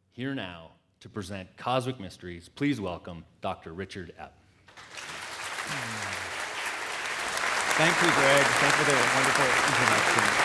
Here now to present Cosmic Mysteries, please welcome Dr. Richard Epp. Thank you, Greg. Thank you for the wonderful introduction.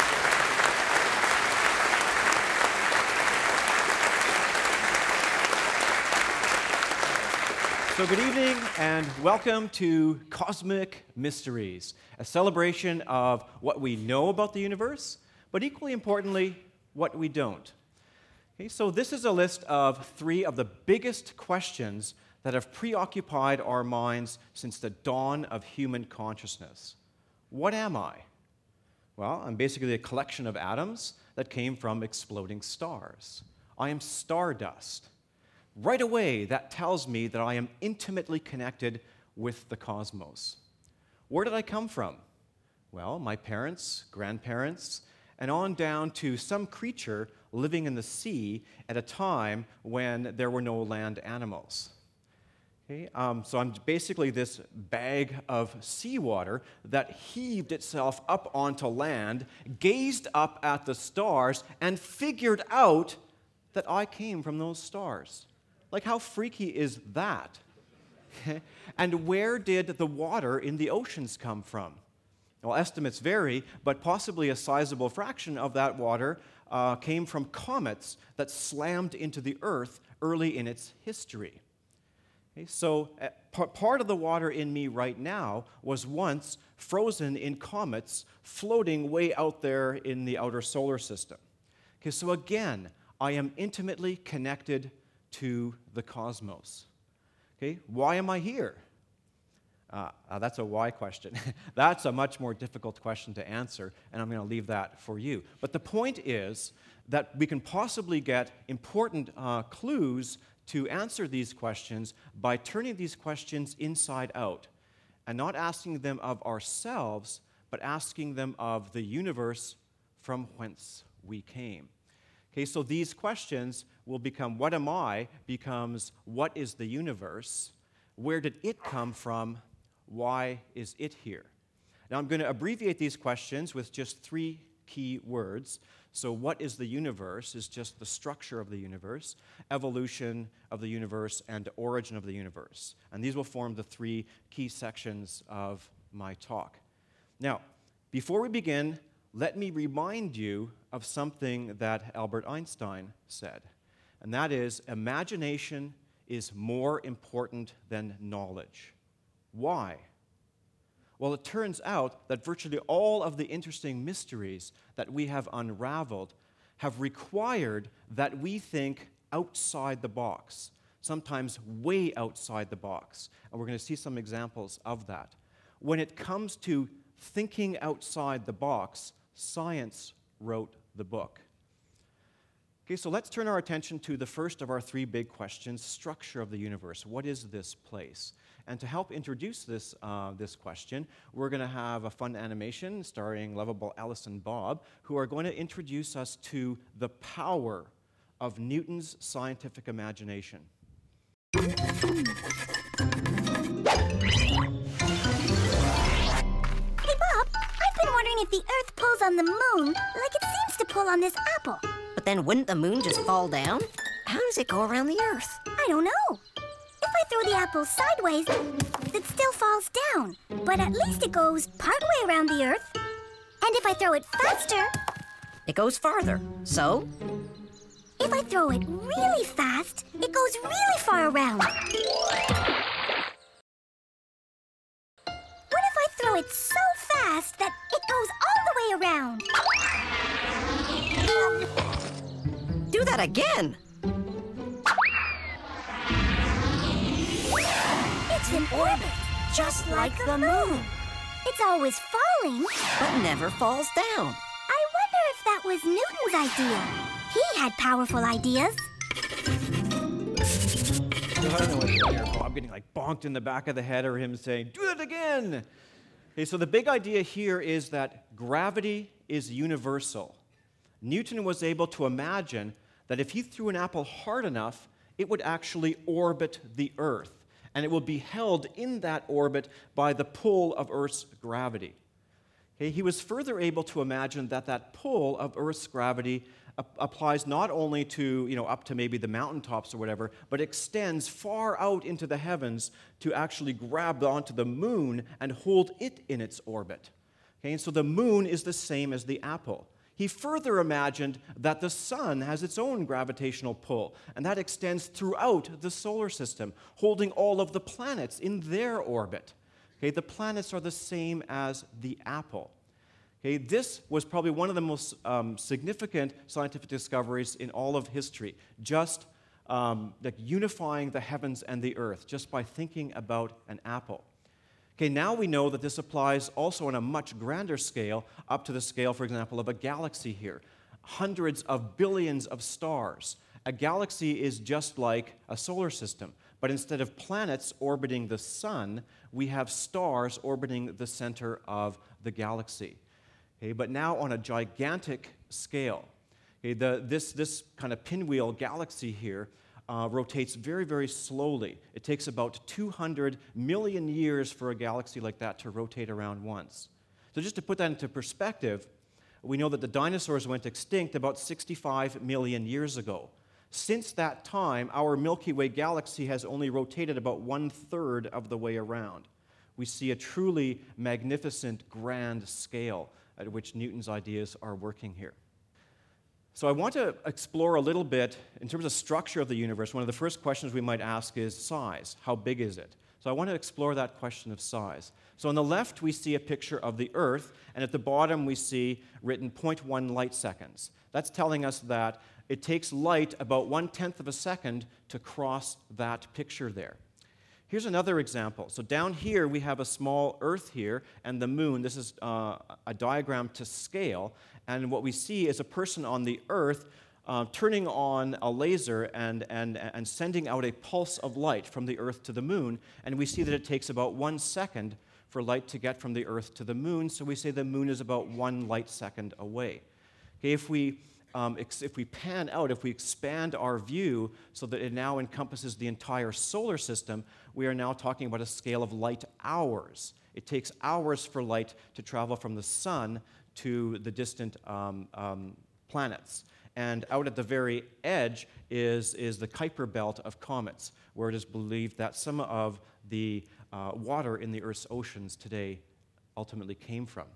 So good evening and welcome to Cosmic Mysteries, a celebration of what we know about the universe, but equally importantly, what we don't. Okay, so this is a list of 3 of the biggest questions that have preoccupied our minds since the dawn of human consciousness. What am I? Well, I'm basically a collection of atoms that came from exploding stars. I am stardust. Right away, that tells me that I am intimately connected with the cosmos. Where did I come from? Well, my parents, grandparents, and on down to some creature living in the sea at a time when there were no land animals. Okay, so I'm basically this bag of seawater that heaved itself up onto land, gazed up at the stars, and figured out that I came from those stars. Like, how freaky is that? And where did the water in the oceans come from? Well, estimates vary, but possibly a sizable fraction of that water came from comets that slammed into the Earth early in its history. Okay, so part of the water in me right now was once frozen in comets floating way out there in the outer solar system. Okay, so again, I am intimately connected to the cosmos. Okay, why am I here? That's a why question. That's a much more difficult question to answer, and I'm going to leave that for you. But the point is that we can possibly get important clues to answer these questions by turning these questions inside out and not asking them of ourselves, but asking them of the universe from whence we came. Okay, so these questions will become, what am I, becomes, what is the universe? Where did it come from? Why is it here? Now, I'm going to abbreviate these questions with just 3 key words. So what is the universe is just the structure of the universe, evolution of the universe, and origin of the universe. And these will form the 3 key sections of my talk. Now, before we begin, let me remind you of something that Albert Einstein said, and that is, imagination is more important than knowledge. Why? Well, it turns out that virtually all of the interesting mysteries that we have unraveled have required that we think outside the box, sometimes way outside the box, and we're going to see some examples of that. When it comes to thinking outside the box, science wrote the book. Okay, so let's turn our attention to the first of our 3 big questions, structure of the universe. What is this place? And to help introduce this question, we're going to have a fun animation starring lovable Alice and Bob, who are going to introduce us to the power of Newton's scientific imagination. Hey, Bob, I've been wondering if the Earth pulls on the moon like it seems to pull on this apple. But then wouldn't the moon just fall down? How does it go around the Earth? I don't know. If I throw the apple sideways, it still falls down. But at least it goes partway around the Earth. And if I throw it faster... It goes farther. So? If I throw it really fast, it goes really far around. What if I throw it so fast that it goes all the way around? Do that again. It's in orbit, just like the moon. It's always falling, but never falls down. I wonder if that was Newton's idea. He had powerful ideas. I don't know what's going on, Bob getting like bonked in the back of the head, or him saying, do it again. Okay, so the big idea here is that gravity is universal. Newton was able to imagine that if he threw an apple hard enough, it would actually orbit the Earth, and it will be held in that orbit by the pull of Earth's gravity. Okay, he was further able to imagine that that pull of Earth's gravity applies not only to, up to maybe the mountaintops or whatever, but extends far out into the heavens to actually grab onto the moon and hold it in its orbit. Okay, and so the moon is the same as the apple. He further imagined that the sun has its own gravitational pull, and that extends throughout the solar system, holding all of the planets in their orbit. Okay, the planets are the same as the apple. Okay, this was probably one of the most significant scientific discoveries in all of history, just like unifying the heavens and the earth just by thinking about an apple. Okay, now we know that this applies also on a much grander scale, up to the scale, for example, of a galaxy here. Hundreds of billions of stars. A galaxy is just like a solar system, but instead of planets orbiting the sun, we have stars orbiting the center of the galaxy. Okay, but now on a gigantic scale. Okay, this kind of pinwheel galaxy here rotates very, very slowly. It takes about 200 million years for a galaxy like that to rotate around once. So just to put that into perspective, we know that the dinosaurs went extinct about 65 million years ago. Since that time, our Milky Way galaxy has only rotated about 1/3 of the way around. We see a truly magnificent, grand scale at which Newton's ideas are working here. So I want to explore a little bit, in terms of structure of the universe, one of the first questions we might ask is size. How big is it? So I want to explore that question of size. So on the left, we see a picture of the Earth, and at the bottom, we see written 0.1 light seconds. That's telling us that it takes light about 1/10 of a second to cross that picture there. Here's another example. So down here, we have a small Earth here and the moon. This is a diagram to scale. And what we see is a person on the Earth turning on a laser and sending out a pulse of light from the Earth to the moon. And we see that it takes about 1 second for light to get from the Earth to the moon. So we say the moon is about 1 light second away. Okay, if we pan out, if we expand our view so that it now encompasses the entire solar system, we are now talking about a scale of light hours. It takes hours for light to travel from the sun to the distant planets. And out at the very edge is the Kuiper belt of comets, where it is believed that some of the water in the Earth's oceans today ultimately came from.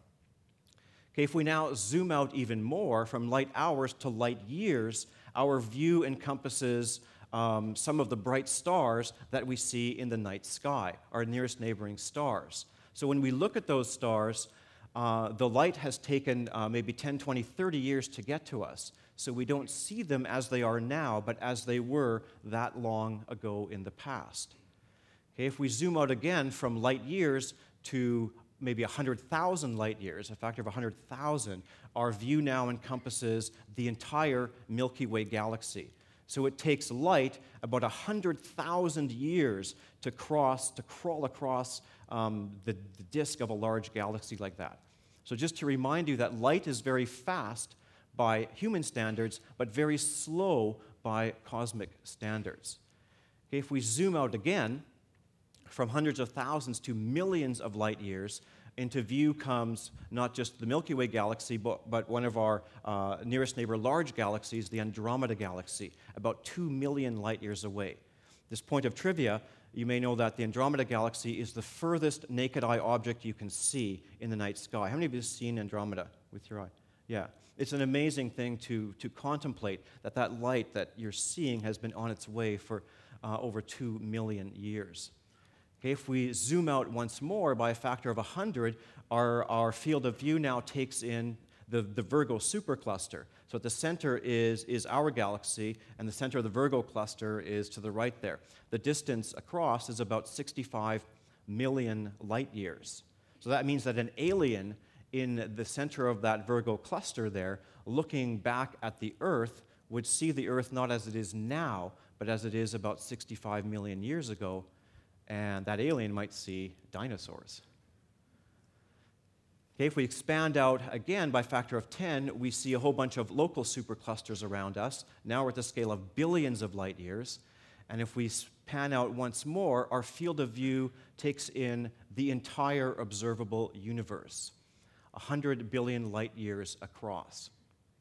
Okay, if we now zoom out even more from light hours to light years, our view encompasses some of the bright stars that we see in the night sky, our nearest neighboring stars. So when we look at those stars, the light has taken maybe 10, 20, 30 years to get to us. So we don't see them as they are now, but as they were that long ago in the past. Okay, if we zoom out again from light years to maybe 100,000 light years, a factor of 100,000, our view now encompasses the entire Milky Way galaxy. So it takes light about 100,000 years to crawl across the disk of a large galaxy like that. So just to remind you that light is very fast by human standards, but very slow by cosmic standards. Okay, if we zoom out again, from hundreds of thousands to millions of light years, into view comes not just the Milky Way galaxy, but one of our nearest neighbor large galaxies, the Andromeda galaxy, about 2 million light years away. This point of trivia, you may know that the Andromeda galaxy is the furthest naked eye object you can see in the night sky. How many of you have seen Andromeda with your eye? Yeah. It's an amazing thing to contemplate that light that you're seeing has been on its way for over 2 million years. Okay, if we zoom out once more by a factor of 100, our field of view now takes in the Virgo supercluster. So at the center is our galaxy, and the center of the Virgo cluster is to the right there. The distance across is about 65 million light years. So that means that an alien in the center of that Virgo cluster there, looking back at the Earth, would see the Earth not as it is now, but as it is about 65 million years ago, and that alien might see dinosaurs. Okay, if we expand out again by a factor of 10, we see a whole bunch of local superclusters around us. Now we're at the scale of billions of light years. And if we pan out once more, our field of view takes in the entire observable universe. 100 billion light years across.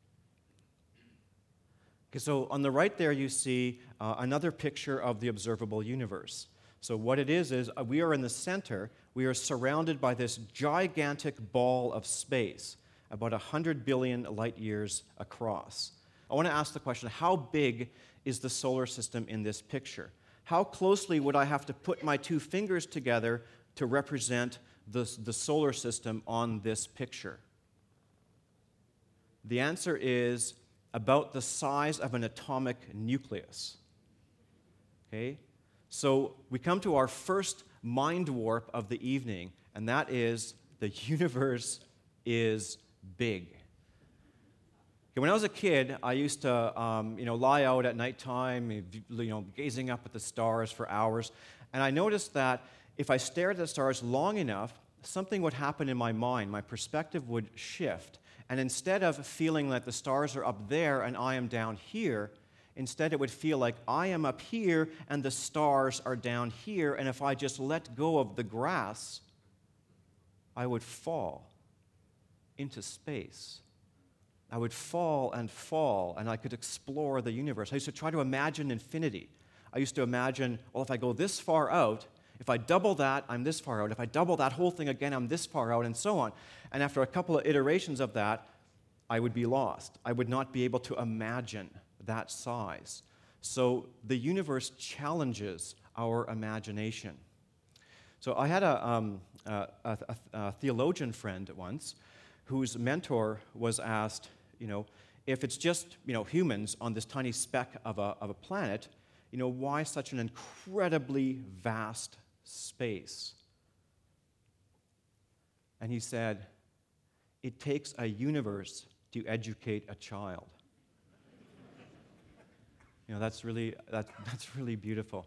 Okay, so on the right there, you see another picture of the observable universe. So what it is we are in the center. We are surrounded by this gigantic ball of space, about 100 billion light years across. I want to ask the question, how big is the solar system in this picture? How closely would I have to put my two fingers together to represent the solar system on this picture? The answer is about the size of an atomic nucleus. Okay? So we come to our first mind warp of the evening, and that is the universe is big. Okay, when I was a kid, I used to lie out at nighttime, gazing up at the stars for hours, and I noticed that if I stared at the stars long enough, something would happen in my mind. My perspective would shift. And instead of feeling like the stars are up there and I am down here, instead it would feel like I am up here and the stars are down here, and if I just let go of the grass, I would fall into space. I would fall, and I could explore the universe. I used to try to imagine infinity. I used to imagine, well, if I go this far out, if I double that, I'm this far out. If I double that whole thing again, I'm this far out, and so on. And after a couple of iterations of that, I would be lost. I would not be able to imagine that size. So the universe challenges our imagination. So I had a theologian friend once whose mentor was asked, if it's just humans on this tiny speck of a planet, why such an incredibly vast space? And he said, it takes a universe to educate a child. That's really beautiful.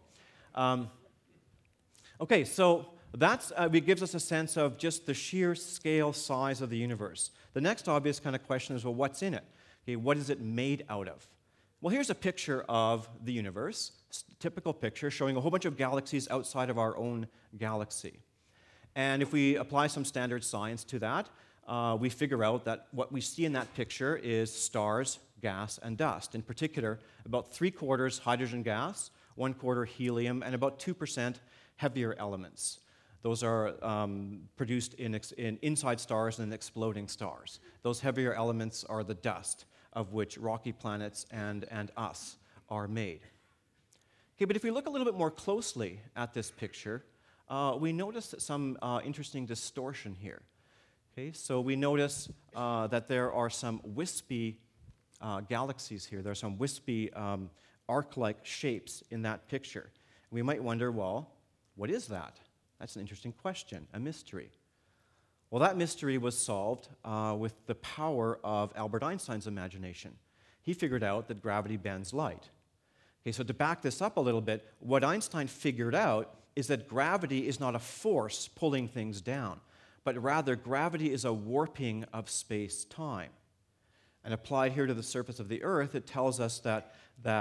Okay, so it gives us a sense of just the sheer scale size of the universe. The next obvious kind of question is, well, what's in it? Okay, what is it made out of? Well, here's a picture of the universe, typical picture showing a whole bunch of galaxies outside of our own galaxy. And if we apply some standard science to that, we figure out that what we see in that picture is stars, gas, and dust. In particular, about 3/4 hydrogen gas, 1/4 helium, and about 2% heavier elements. Those are produced inside stars and exploding stars. Those heavier elements are the dust of which rocky planets and us are made. Okay, but if we look a little bit more closely at this picture, we notice some interesting distortion here. Okay, so we notice that there are some wispy galaxies here. There are some wispy arc-like shapes in that picture. We might wonder, well, what is that? That's an interesting question, a mystery. Well, that mystery was solved with the power of Albert Einstein's imagination. He figured out that gravity bends light. Okay, so to back this up a little bit, what Einstein figured out is that gravity is not a force pulling things down, but rather gravity is a warping of space-time. And applied here to the surface of the Earth, it tells us that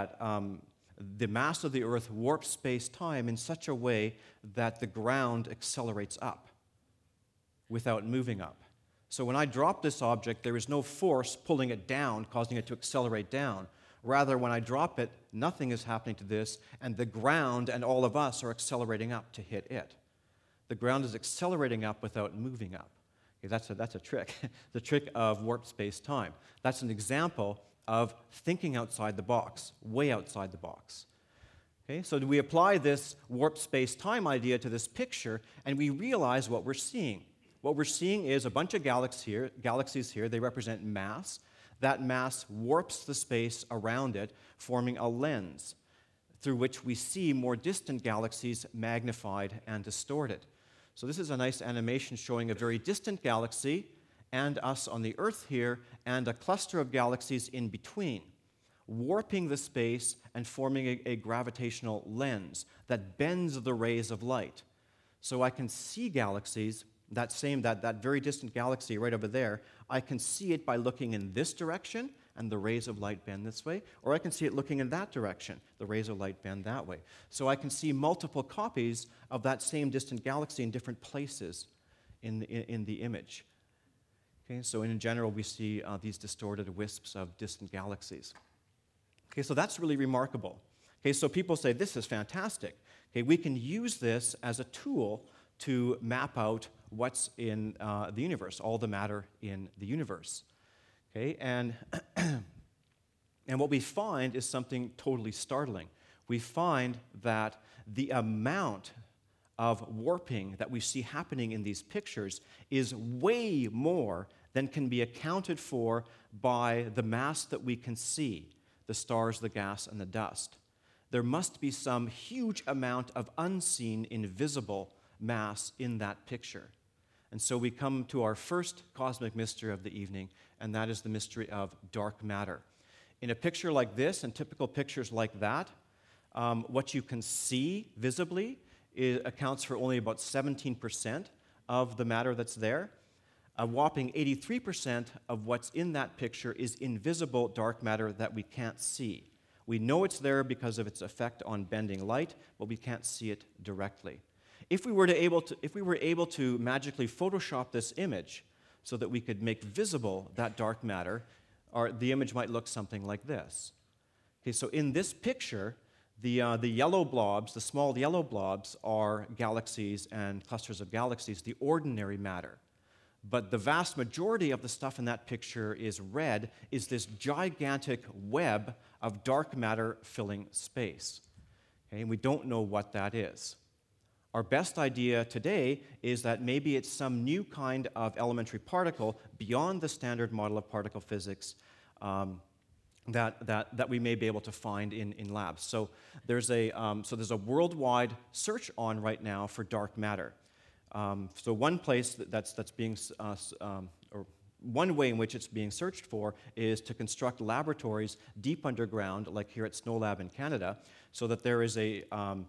the mass of the Earth warps space-time in such a way that the ground accelerates up without moving up. So when I drop this object, there is no force pulling it down, causing it to accelerate down. Rather, when I drop it, nothing is happening to this, and the ground and all of us are accelerating up to hit it. The ground is accelerating up without moving up. Okay, that's a trick, the trick of warped space-time. That's an example of thinking outside the box, way outside the box. Okay, so we apply this warped space-time idea to this picture, and we realize what we're seeing. What we're seeing is a bunch of galaxies here. They represent mass. That mass warps the space around it, forming a lens through which we see more distant galaxies magnified and distorted. So this is a nice animation showing a very distant galaxy and us on the Earth here, and a cluster of galaxies in between, warping the space and forming a gravitational lens that bends the rays of light. So I can see galaxies, that very distant galaxy right over there, I can see it by looking in this direction, and the rays of light bend this way, or I can see it looking in that direction, the rays of light bend that way. So I can see multiple copies of that same distant galaxy in different places in the image. Okay, so in general, we see these distorted wisps of distant galaxies. Okay, so that's really remarkable. Okay, so people say, this is fantastic. Okay, we can use this as a tool to map out what's in the universe, all the matter in the universe. Okay, and what we find is something totally startling. We find that the amount of warping that we see happening in these pictures is way more than can be accounted for by the mass that we can see, the stars, the gas, and the dust. There must be some huge amount of unseen, invisible mass in that picture. And so we come to our first cosmic mystery of the evening, and that is the mystery of dark matter. In a picture like this, and typical pictures like that, what you can see visibly accounts for only about 17% of the matter that's there. A whopping 83% of what's in that picture is invisible dark matter that we can't see. We know it's there because of its effect on bending light, but we can't see it directly. If we were able to magically Photoshop this image so that we could make visible that dark matter, the image might look something like this. Okay, so in this picture, the yellow blobs, the small yellow blobs, are galaxies and clusters of galaxies, the ordinary matter. But the vast majority of the stuff in that picture is red, is this gigantic web of dark matter filling space. Okay, and we don't know what that is. Our best idea today is that maybe it's some new kind of elementary particle beyond the standard model of particle physics that we may be able to find in labs. So there's a worldwide search on right now for dark matter. So one place that's being, or one way in which it's being searched for is to construct laboratories deep underground, like here at SNOLAB in Canada, so that there is a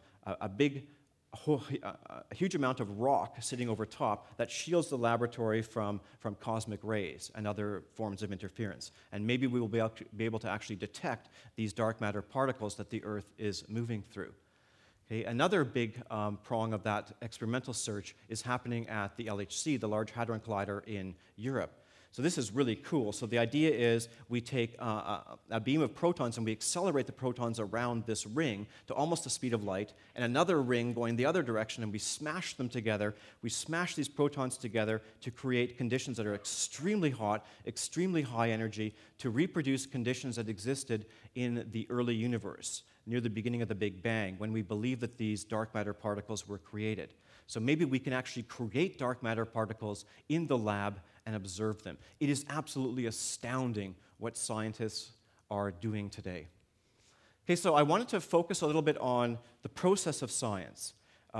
huge amount of rock sitting over top that shields the laboratory from cosmic rays and other forms of interference. And maybe we will be able to actually detect these dark matter particles that the Earth is moving through. Okay, another big prong of that experimental search is happening at the LHC, the Large Hadron Collider in Europe. So this is really cool. So the idea is we take a beam of protons and we accelerate the protons around this ring to almost the speed of light, and another ring going the other direction, and we smash them together. We smash these protons together to create conditions that are extremely hot, extremely high energy, to reproduce conditions that existed in the early universe, near the beginning of the Big Bang, when we believe that these dark matter particles were created. So maybe we can actually create dark matter particles in the lab and observe them. It is absolutely astounding what scientists are doing today. Okay, so I wanted to focus a little bit on the process of science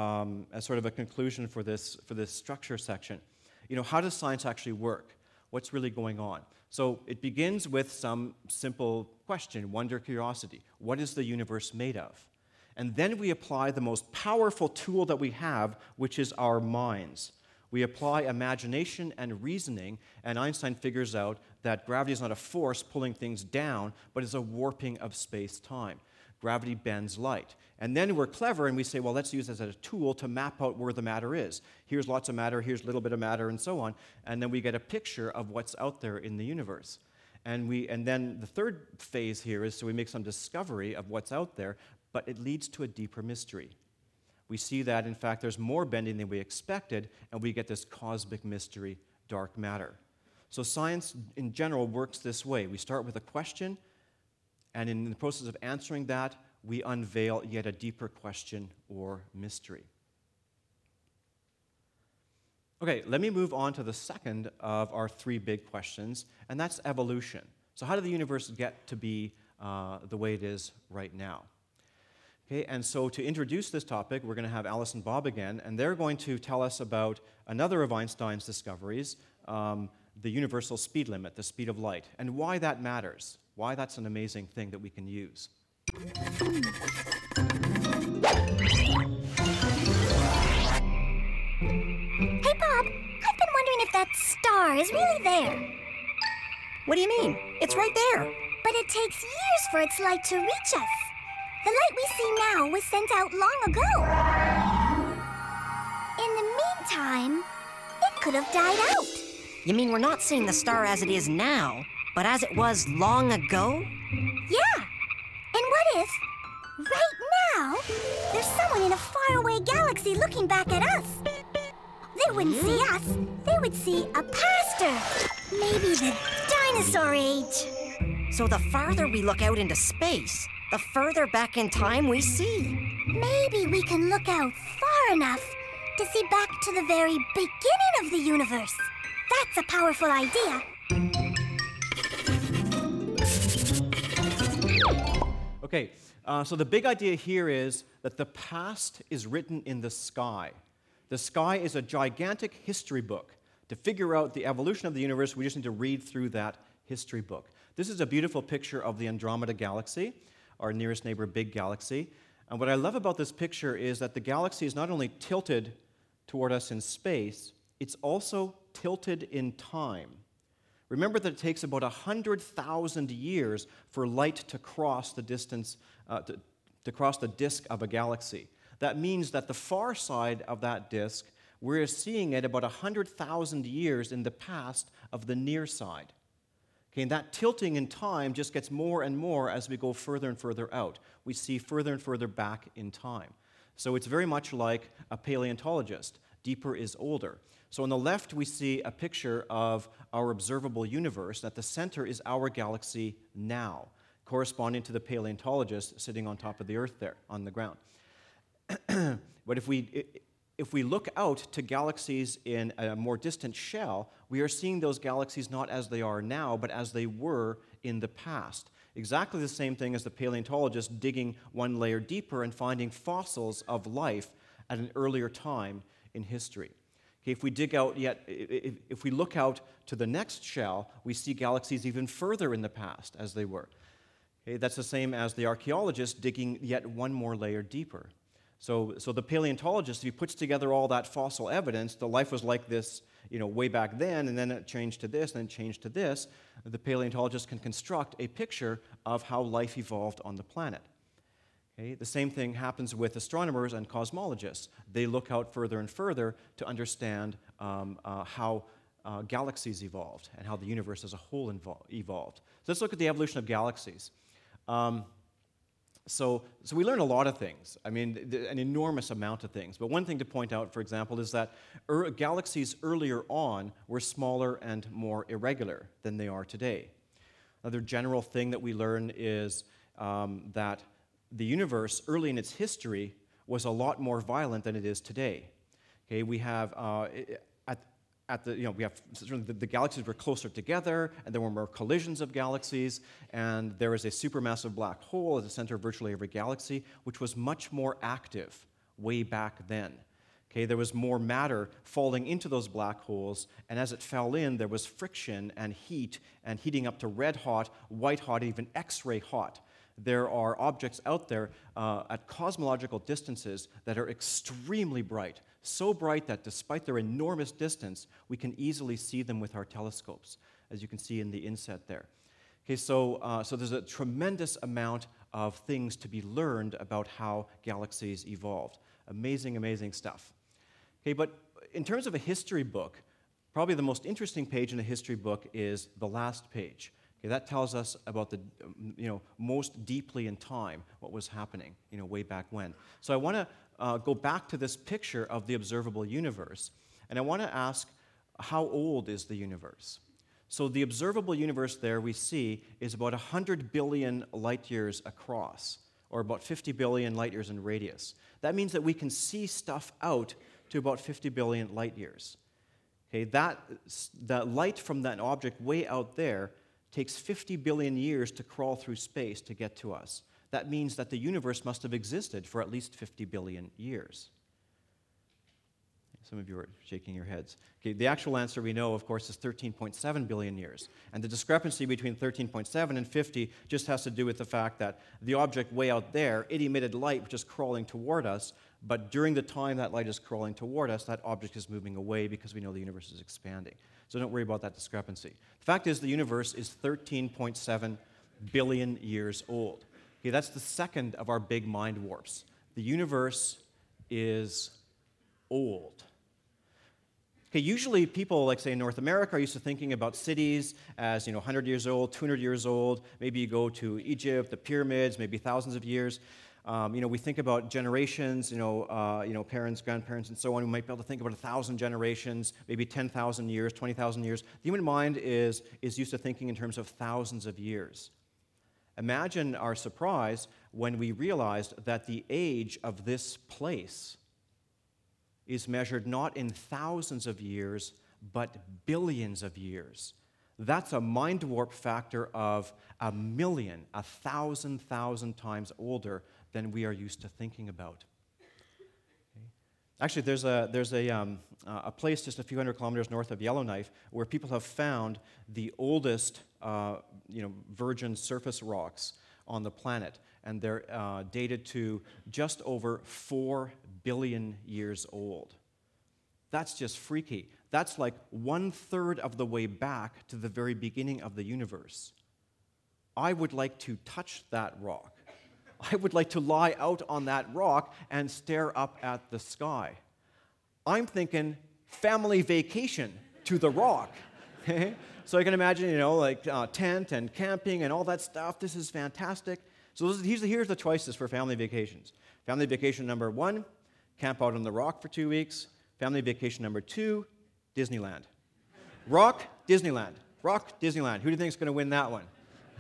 as sort of a conclusion for this structure section. You know, how does science actually work? What's really going on? So it begins with some simple question, wonder, curiosity. What is the universe made of? And then we apply the most powerful tool that we have, which is our minds. We apply imagination and reasoning, and Einstein figures out that gravity is not a force pulling things down, but is a warping of space-time. Gravity bends light. And then we're clever and we say, well, let's use this as a tool to map out where the matter is. Here's lots of matter, here's a little bit of matter, and so on. And then we get a picture of what's out there in the universe. And then the third phase here is so we make some discovery of what's out there, but it leads to a deeper mystery. We see that, in fact, there's more bending than we expected, and we get this cosmic mystery, dark matter. So science, in general, works this way. We start with a question, and in the process of answering that, we unveil yet a deeper question or mystery. Okay, let me move on to the second of our three big questions, and that's evolution. So how did the universe get to be the way it is right now? Okay, and so to introduce this topic, we're going to have Alice and Bob again, and they're going to tell us about another of Einstein's discoveries, the universal speed limit, the speed of light, and why that matters, why that's an amazing thing that we can use. Hey, Bob, I've been wondering if that star is really there. What do you mean? It's right there. But it takes years for its light to reach us. The light we see now was sent out long ago. In the meantime, it could have died out. You mean we're not seeing the star as it is now, but as it was long ago? Yeah. And what if, right now, there's someone in a faraway galaxy looking back at us? They wouldn't see us. They would see a pastor. Maybe the dinosaur age. So the farther we look out into space, the further back in time we see. Maybe we can look out far enough to see back to the very beginning of the universe. That's a powerful idea. Okay, so the big idea here is that the past is written in the sky. The sky is a gigantic history book. To figure out the evolution of the universe, we just need to read through that history book. This is a beautiful picture of the Andromeda Galaxy, our nearest neighbor big galaxy. And what I love about this picture is that the galaxy is not only tilted toward us in space, it's also tilted in time. Remember that it takes about 100,000 years for light to cross the distance, to cross the disk of a galaxy. That means that the far side of that disk, we're seeing it about 100,000 years in the past of the near side. Okay, and that tilting in time just gets more and more as we go further and further out. We see further and further back in time. So it's very much like a paleontologist. Deeper is older. So on the left, we see a picture of our observable universe. At the center is our galaxy now, corresponding to the paleontologist sitting on top of the Earth there, on the ground. But if we look out to galaxies in a more distant shell, we are seeing those galaxies not as they are now, but as they were in the past. Exactly the same thing as the paleontologist digging one layer deeper and finding fossils of life at an earlier time in history. Okay, if we look out to the next shell, we see galaxies even further in the past as they were. Okay, that's the same as the archaeologist digging yet one more layer deeper. So the paleontologist, if he puts together all that fossil evidence, the life was like this, way back then, and then it changed to this, and then it changed to this. The paleontologist can construct a picture of how life evolved on the planet. Okay? The same thing happens with astronomers and cosmologists. They look out further and further to understand how galaxies evolved and how the universe as a whole evolved. So let's look at the evolution of galaxies. So we learn a lot of things. I mean, an enormous amount of things. But one thing to point out, for example, is that galaxies earlier on were smaller and more irregular than they are today. Another general thing that we learn is that the universe, early in its history, was a lot more violent than it is today. Okay, we have the galaxies were closer together, and there were more collisions of galaxies, and there is a supermassive black hole at the center of virtually every galaxy, which was much more active way back then. Okay, there was more matter falling into those black holes, and as it fell in, there was friction and heating up to red hot, white hot, even X-ray hot. There are objects out there at cosmological distances that are extremely bright, so bright that despite their enormous distance, we can easily see them with our telescopes, as you can see in the inset there. Okay, so there's a tremendous amount of things to be learned about how galaxies evolved. Amazing, amazing stuff. Okay, but in terms of a history book, probably the most interesting page in a history book is the last page. Okay, that tells us about the, most deeply in time what was happening, way back when. So I want to go back to this picture of the observable universe, and I want to ask, how old is the universe? So the observable universe there we see is about 100 billion light years across, or about 50 billion light years in radius. That means that we can see stuff out to about 50 billion light years. Okay, that light from that object way out there takes 50 billion years to crawl through space to get to us. That means that the universe must have existed for at least 50 billion years. Some of you are shaking your heads. Okay, the actual answer we know, of course, is 13.7 billion years. And the discrepancy between 13.7 and 50 just has to do with the fact that the object way out there, it emitted light which is crawling toward us, but during the time that light is crawling toward us, that object is moving away because we know the universe is expanding. So don't worry about that discrepancy. The fact is the universe is 13.7 billion years old. Okay, that's the second of our big mind warps. The universe is old. Okay, usually people, like say in North America, are used to thinking about cities as 100 years old, 200 years old. Maybe you go to Egypt, the pyramids, maybe thousands of years. We think about generations, parents, grandparents, and so on. We might be able to think about 1,000 generations, maybe 10,000 years, 20,000 years. The human mind is used to thinking in terms of thousands of years. Imagine our surprise when we realized that the age of this place is measured not in thousands of years, but billions of years. That's a mind warp factor of 1,000,000, 1,000 times older than we are used to thinking about. Okay. Actually, there's a place just a few hundred kilometers north of Yellowknife where people have found the oldest virgin surface rocks on the planet, and they're dated to just over 4 billion years old. That's just freaky. That's like 1/3 of the way back to the very beginning of the universe. I would like to touch that rock. I would like to lie out on that rock and stare up at the sky. I'm thinking family vacation to the rock. Okay? So I can imagine, tent and camping and all that stuff. This is fantastic. So here's the choices for family vacations. Family vacation number 1, camp out on the rock for 2 weeks. Family vacation number 2, Disneyland. Rock, Disneyland. Rock, Disneyland. Who do you think is going to win that one?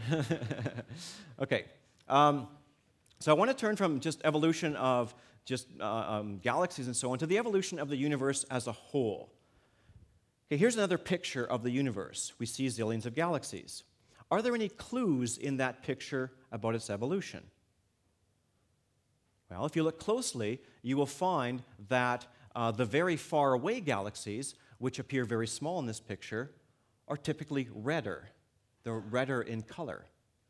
Okay. So I want to turn from just evolution of just galaxies and so on to the evolution of the universe as a whole. Okay, here's another picture of the universe. We see zillions of galaxies. Are there any clues in that picture about its evolution? Well, if you look closely, you will find that the very far away galaxies, which appear very small in this picture, are typically redder. They're redder in color.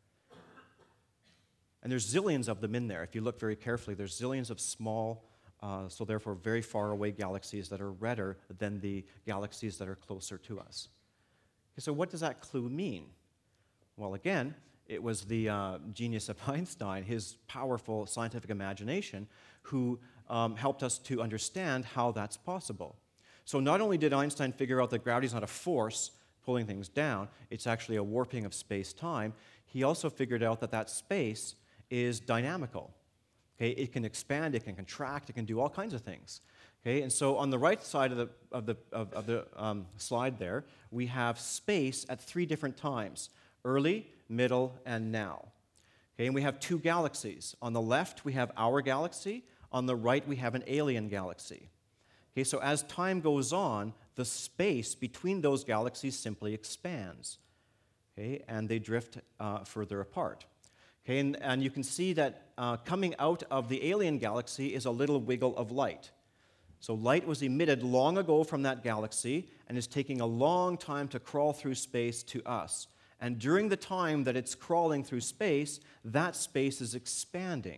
And there's zillions of them in there. If you look very carefully, there's zillions of small, so therefore very far away galaxies that are redder than the galaxies that are closer to us. Okay, so what does that clue mean? Well, again, it was the genius of Einstein, his powerful scientific imagination, who helped us to understand how that's possible. So not only did Einstein figure out that gravity is not a force pulling things down, it's actually a warping of space-time, he also figured out that that space is dynamical. Okay, it can expand, it can contract, it can do all kinds of things. Okay, and so on the right side of the slide there, we have space at 3 different times: early, middle, and now. Okay, and we have 2 galaxies. On the left, we have our galaxy. On the right, we have an alien galaxy. Okay, so as time goes on, the space between those galaxies simply expands. Okay, and they drift further apart. Okay, and you can see that coming out of the alien galaxy is a little wiggle of light. So light was emitted long ago from that galaxy and is taking a long time to crawl through space to us. And during the time that it's crawling through space, that space is expanding.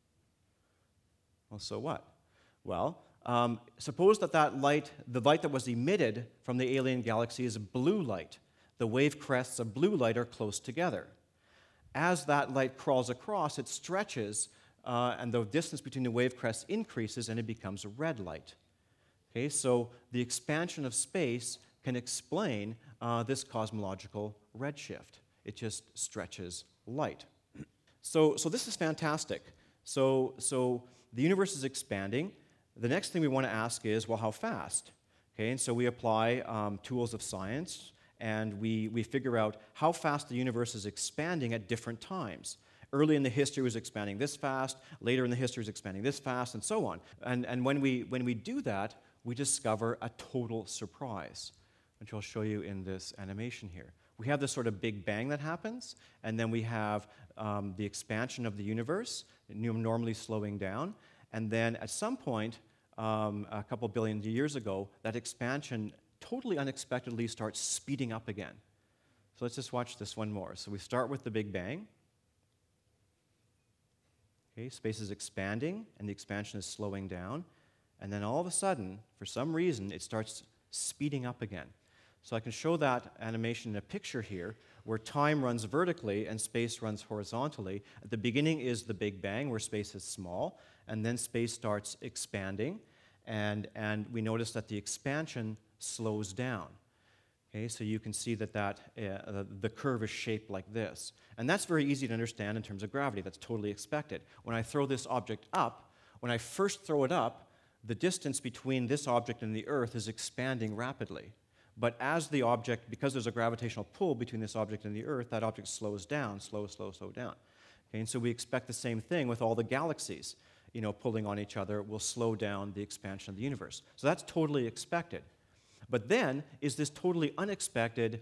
Well, so what? Well, suppose that the light that was emitted from the alien galaxy is blue light. The wave crests of blue light are close together. As that light crawls across, it stretches, and the distance between the wave crests increases, and it becomes a red light. Okay, so the expansion of space can explain this cosmological redshift. It just stretches light. So this is fantastic. So the universe is expanding. The next thing we want to ask is, well, how fast? Okay, and so we apply tools of science, and we figure out how fast the universe is expanding at different times. Early in the history it was expanding this fast, later in the history it was expanding this fast, and so on. And when we do that, we discover a total surprise, which I'll show you in this animation here. We have this sort of Big Bang that happens, and then we have the expansion of the universe, normally slowing down, and then at some point, a couple billion years ago, that expansion totally unexpectedly starts speeding up again. So let's just watch this one more. So we start with the Big Bang. Okay, space is expanding, and the expansion is slowing down. And then all of a sudden, for some reason, it starts speeding up again. So I can show that animation in a picture here, where time runs vertically and space runs horizontally. At the beginning is the Big Bang, where space is small, and then space starts expanding. And we notice that the expansion slows down. Okay, so you can see that, the curve is shaped like this. And that's very easy to understand in terms of gravity. That's totally expected. When I throw this object up, when I first throw it up, the distance between this object and the Earth is expanding rapidly. But as the object, because there's a gravitational pull between this object and the Earth, that object slows down, slow down. Okay, and so we expect the same thing with all the galaxies, pulling on each other will slow down the expansion of the universe. So that's totally expected. But then is this totally unexpected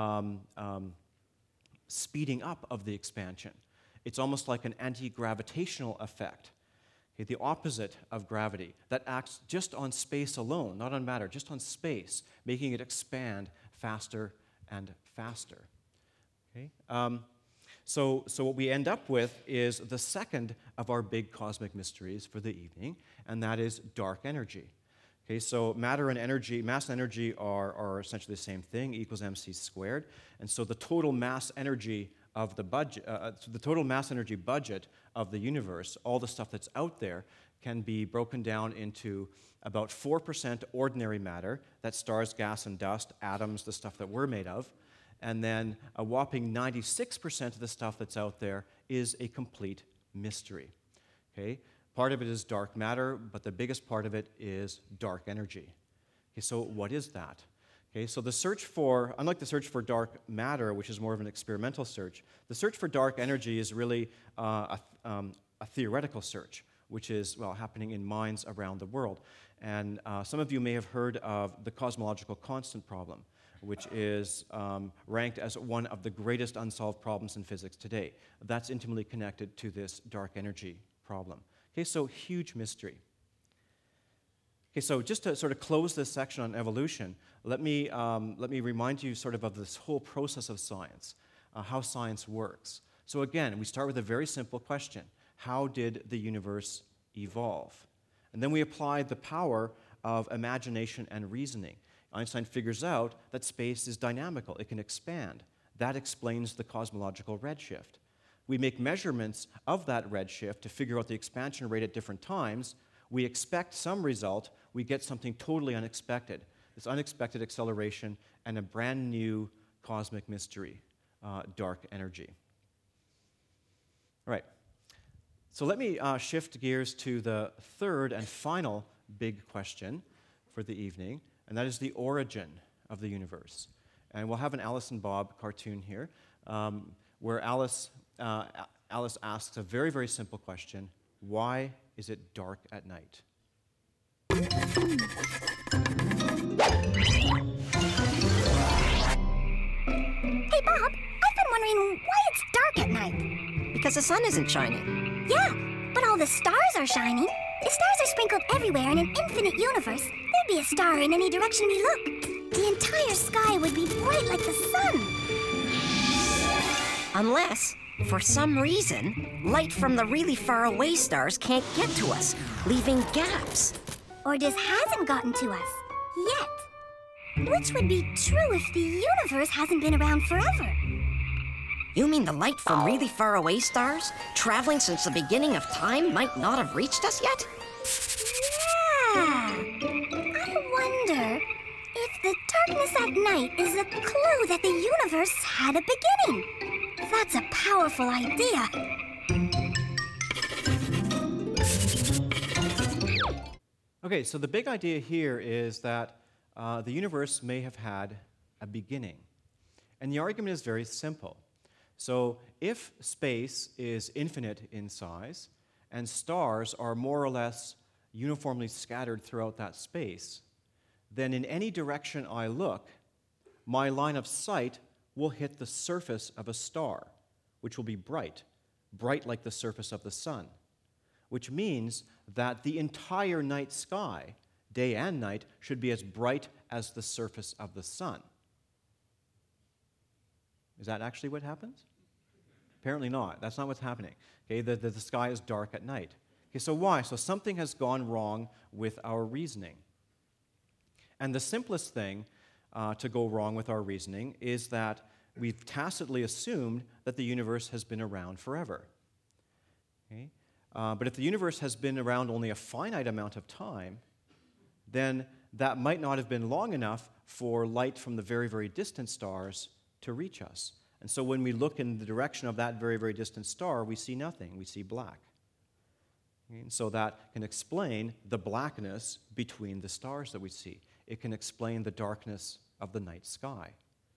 speeding up of the expansion. It's almost like an anti-gravitational effect, okay, the opposite of gravity, that acts just on space alone, not on matter, just on space, making it expand faster and faster. Okay? So what we end up with is the second of our big cosmic mysteries for the evening, and that is dark energy. Okay, so matter and energy, mass and energy are essentially the same thing, E equals mc squared. And so the total mass energy of the budget, the total mass energy budget of the universe, all the stuff that's out there, can be broken down into about 4% ordinary matter, that's stars, gas, and dust, atoms, the stuff that we're made of. And then a whopping 96% of the stuff that's out there is a complete mystery. Okay? Part of it is dark matter, but the biggest part of it is dark energy. Okay, so what is that? Okay, so the search for, unlike the search for dark matter, which is more of an experimental search, the search for dark energy is really a theoretical search, which is, well, happening in minds around the world. And some of you may have heard of the cosmological constant problem, which is ranked as one of the greatest unsolved problems in physics today. That's intimately connected to this dark energy problem. Okay, so huge mystery. Okay, so just to sort of close this section on evolution, let me remind you sort of this whole process of science, how science works. So again, we start with a very simple question. How did the universe evolve? And then we apply the power of imagination and reasoning. Einstein figures out that space is dynamical. It can expand. That explains the cosmological redshift. We make measurements of that redshift to figure out the expansion rate at different times. We expect some result. We get something totally unexpected, this unexpected acceleration and a brand new cosmic mystery, dark energy. All right. So let me shift gears to the third and final big question for the evening, and that is the origin of the universe. And we'll have an Alice and Bob cartoon here, where Alice asks a very, very simple question. Why is it dark at night? Hey, Bob, I've been wondering why it's dark at night. Because the sun isn't shining. Yeah, but all the stars are shining. If stars are sprinkled everywhere in an infinite universe, there'd be a star in any direction we look. The entire sky would be bright like the sun. Unless, for some reason, light from the really far away stars can't get to us, leaving gaps. Or just hasn't gotten to us yet. Which would be true if the universe hasn't been around forever. You mean the light from really far away stars, traveling since the beginning of time, might not have reached us yet? Yeah. I wonder if the darkness at night is a clue that the universe had a beginning. That's a powerful idea. Okay, so the big idea here is that the universe may have had a beginning. And the argument is very simple. So if space is infinite in size, and stars are more or less uniformly scattered throughout that space, then in any direction I look, my line of sight will hit the surface of a star, which will be bright, bright like the surface of the sun, which means that the entire night sky, day and night, should be as bright as the surface of the sun. Is that actually what happens? Apparently not. That's not what's happening. Okay, the sky is dark at night. Okay, so why? So something has gone wrong with our reasoning. And the simplest thing to go wrong with our reasoning is that we've tacitly assumed that the universe has been around forever. Okay? But if the universe has been around only a finite amount of time, then that might not have been long enough for light from the very, very distant stars to reach us. And so when we look in the direction of that very, very distant star, we see nothing. We see black. And so that can explain the blackness between the stars that we see. It can explain the darkness of the night sky.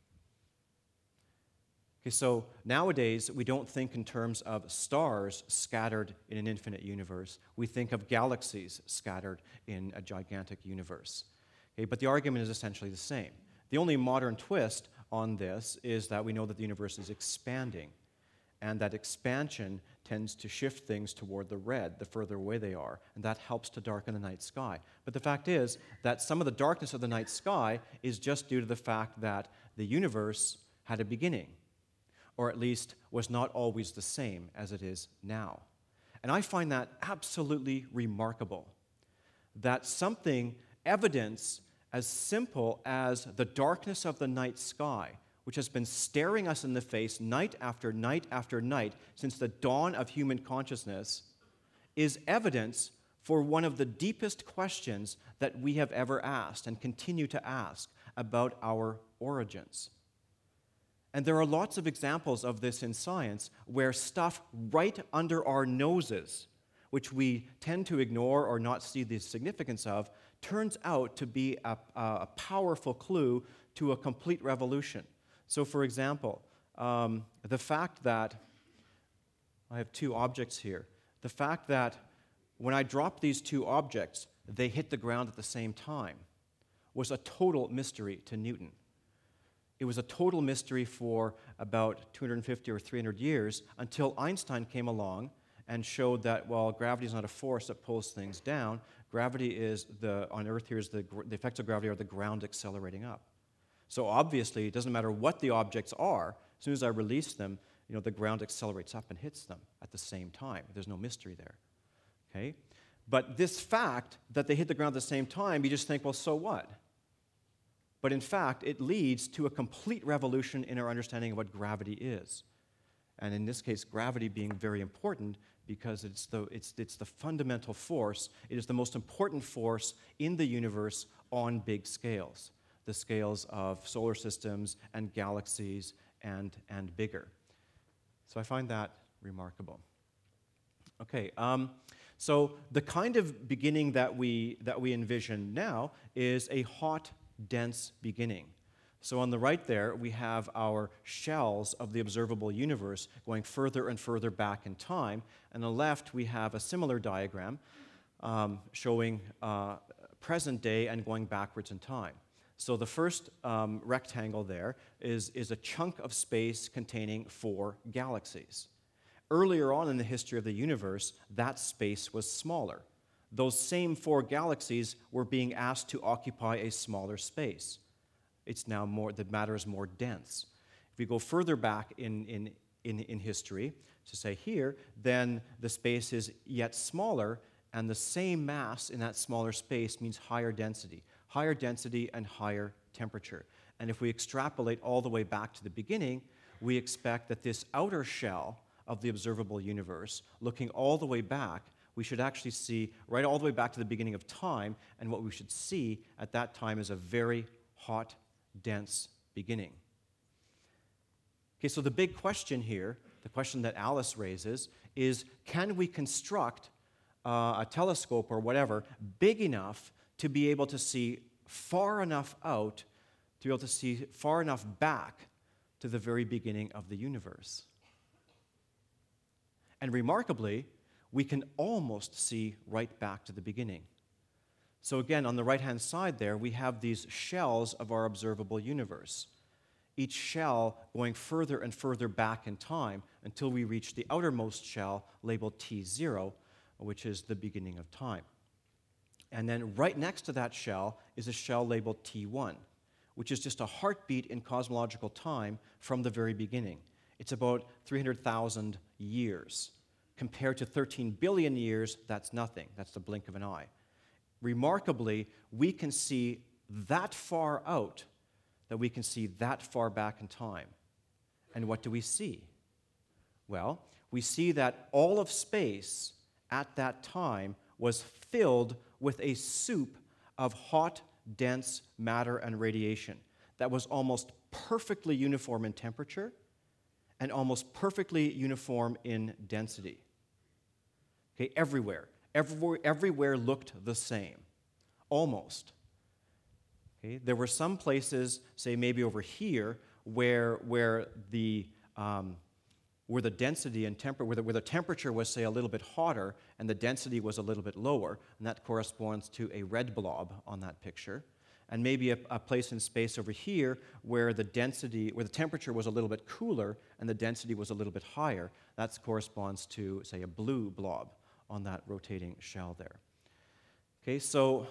Okay, so nowadays, we don't think in terms of stars scattered in an infinite universe. We think of galaxies scattered in a gigantic universe. Okay, but the argument is essentially the same. The only modern twist on this is that we know that the universe is expanding, and that expansion tends to shift things toward the red the further away they are, and that helps to darken the night sky. But the fact is that some of the darkness of the night sky is just due to the fact that the universe had a beginning, or at least was not always the same as it is now. And I find that absolutely remarkable, that something, evidence as simple as the darkness of the night sky, which has been staring us in the face night after night after night since the dawn of human consciousness, is evidence for one of the deepest questions that we have ever asked and continue to ask about our origins. And there are lots of examples of this in science where stuff right under our noses, which we tend to ignore or not see the significance of, turns out to be a powerful clue to a complete revolution. So, for example, the fact that I have two objects here, the fact that when I drop these two objects, they hit the ground at the same time, was a total mystery to Newton. It was a total mystery for about 250 or 300 years until Einstein came along and showed that, well, gravity is not a force that pulls things down. Gravity is on Earth here, the effects of gravity are the ground accelerating up. So obviously, it doesn't matter what the objects are. As soon as I release them, the ground accelerates up and hits them at the same time. There's no mystery there. Okay? But this fact that they hit the ground at the same time, you just think, well, so what? But in fact, it leads to a complete revolution in our understanding of what gravity is. And in this case, gravity being very important because it's the fundamental force. It is the most important force in the universe on big scales, the scales of solar systems and galaxies and bigger. So I find that remarkable. Okay, so the kind of beginning that we envision now is a hot, dense beginning. So on the right there, we have our shells of the observable universe going further and further back in time. And on the left, we have a similar diagram showing present day and going backwards in time. So the first rectangle there is a chunk of space containing 4 galaxies. Earlier on in the history of the universe, that space was smaller. Those same 4 galaxies were being asked to occupy a smaller space. It's now the matter is more dense. If we go further back in history, to say here, then the space is yet smaller, and the same mass in that smaller space means higher density and higher temperature. And if we extrapolate all the way back to the beginning, we expect that this outer shell of the observable universe, looking all the way back, we should actually see right all the way back to the beginning of time, and what we should see at that time is a very hot, dense beginning. Okay, so the big question here, the question that Alice raises, is can we construct a telescope or whatever big enough to be able to see far enough out, to be able to see far enough back to the very beginning of the universe? And remarkably, we can almost see right back to the beginning. So again, on the right-hand side there, we have these shells of our observable universe, each shell going further and further back in time until we reach the outermost shell labeled T0, which is the beginning of time. And then right next to that shell is a shell labeled T1, which is just a heartbeat in cosmological time from the very beginning. It's about 300,000 years. Compared to 13 billion years, that's nothing. That's the blink of an eye. Remarkably, we can see that far out, that we can see that far back in time. And what do we see? Well, we see that all of space at that time was filled with a soup of hot, dense matter and radiation that was almost perfectly uniform in temperature and almost perfectly uniform in density. Okay, everywhere looked the same, almost. Okay, there were some places, say maybe over here, where the density and temperature, where the temperature was, say, a little bit hotter and the density was a little bit lower, and that corresponds to a red blob on that picture. And maybe a place in space over here where the temperature was a little bit cooler and the density was a little bit higher. That corresponds to, say, a blue blob on that rotating shell there. Okay, so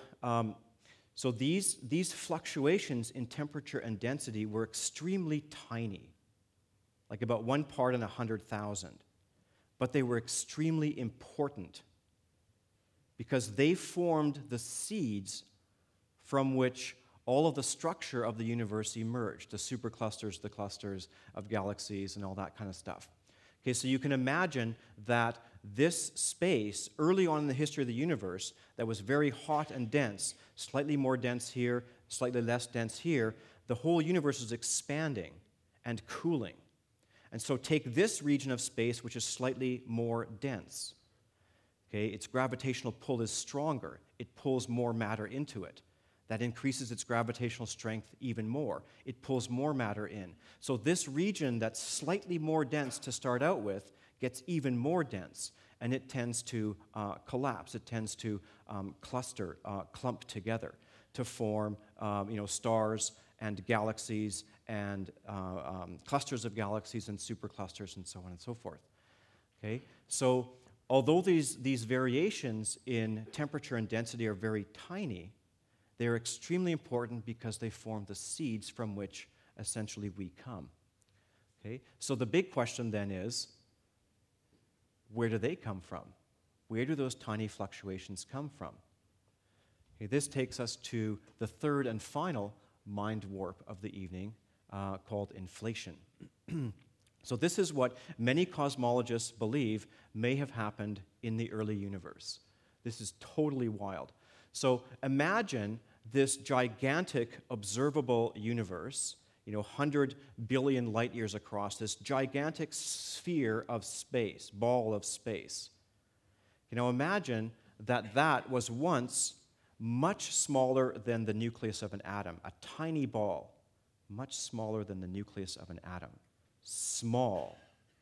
these fluctuations in temperature and density were extremely tiny, like about 1 part in 100,000. But they were extremely important because they formed the seeds from which all of the structure of the universe emerged, the superclusters, the clusters of galaxies, and all that kind of stuff. Okay, so you can imagine that this space, early on in the history of the universe, that was very hot and dense, slightly more dense here, slightly less dense here, the whole universe is expanding and cooling. And so take this region of space, which is slightly more dense. Okay, its gravitational pull is stronger. It pulls more matter into it. That increases its gravitational strength even more. It pulls more matter in. So this region that's slightly more dense to start out with gets even more dense, and it tends to collapse. It tends to cluster, clump together to form stars and galaxies and clusters of galaxies and superclusters and so on and so forth. Okay? So although these variations in temperature and density are very tiny, they are extremely important because they form the seeds from which essentially we come. Okay? So the big question then is, where do they come from? Where do those tiny fluctuations come from? Okay, this takes us to the third and final mind warp of the evening, called inflation. So this is what many cosmologists believe may have happened in the early universe. This is totally wild. So imagine this gigantic observable universe, 100 billion light years across, this gigantic sphere of space, ball of space. Imagine that was once much smaller than the nucleus of an atom, a tiny ball, much smaller than the nucleus of an atom. Small.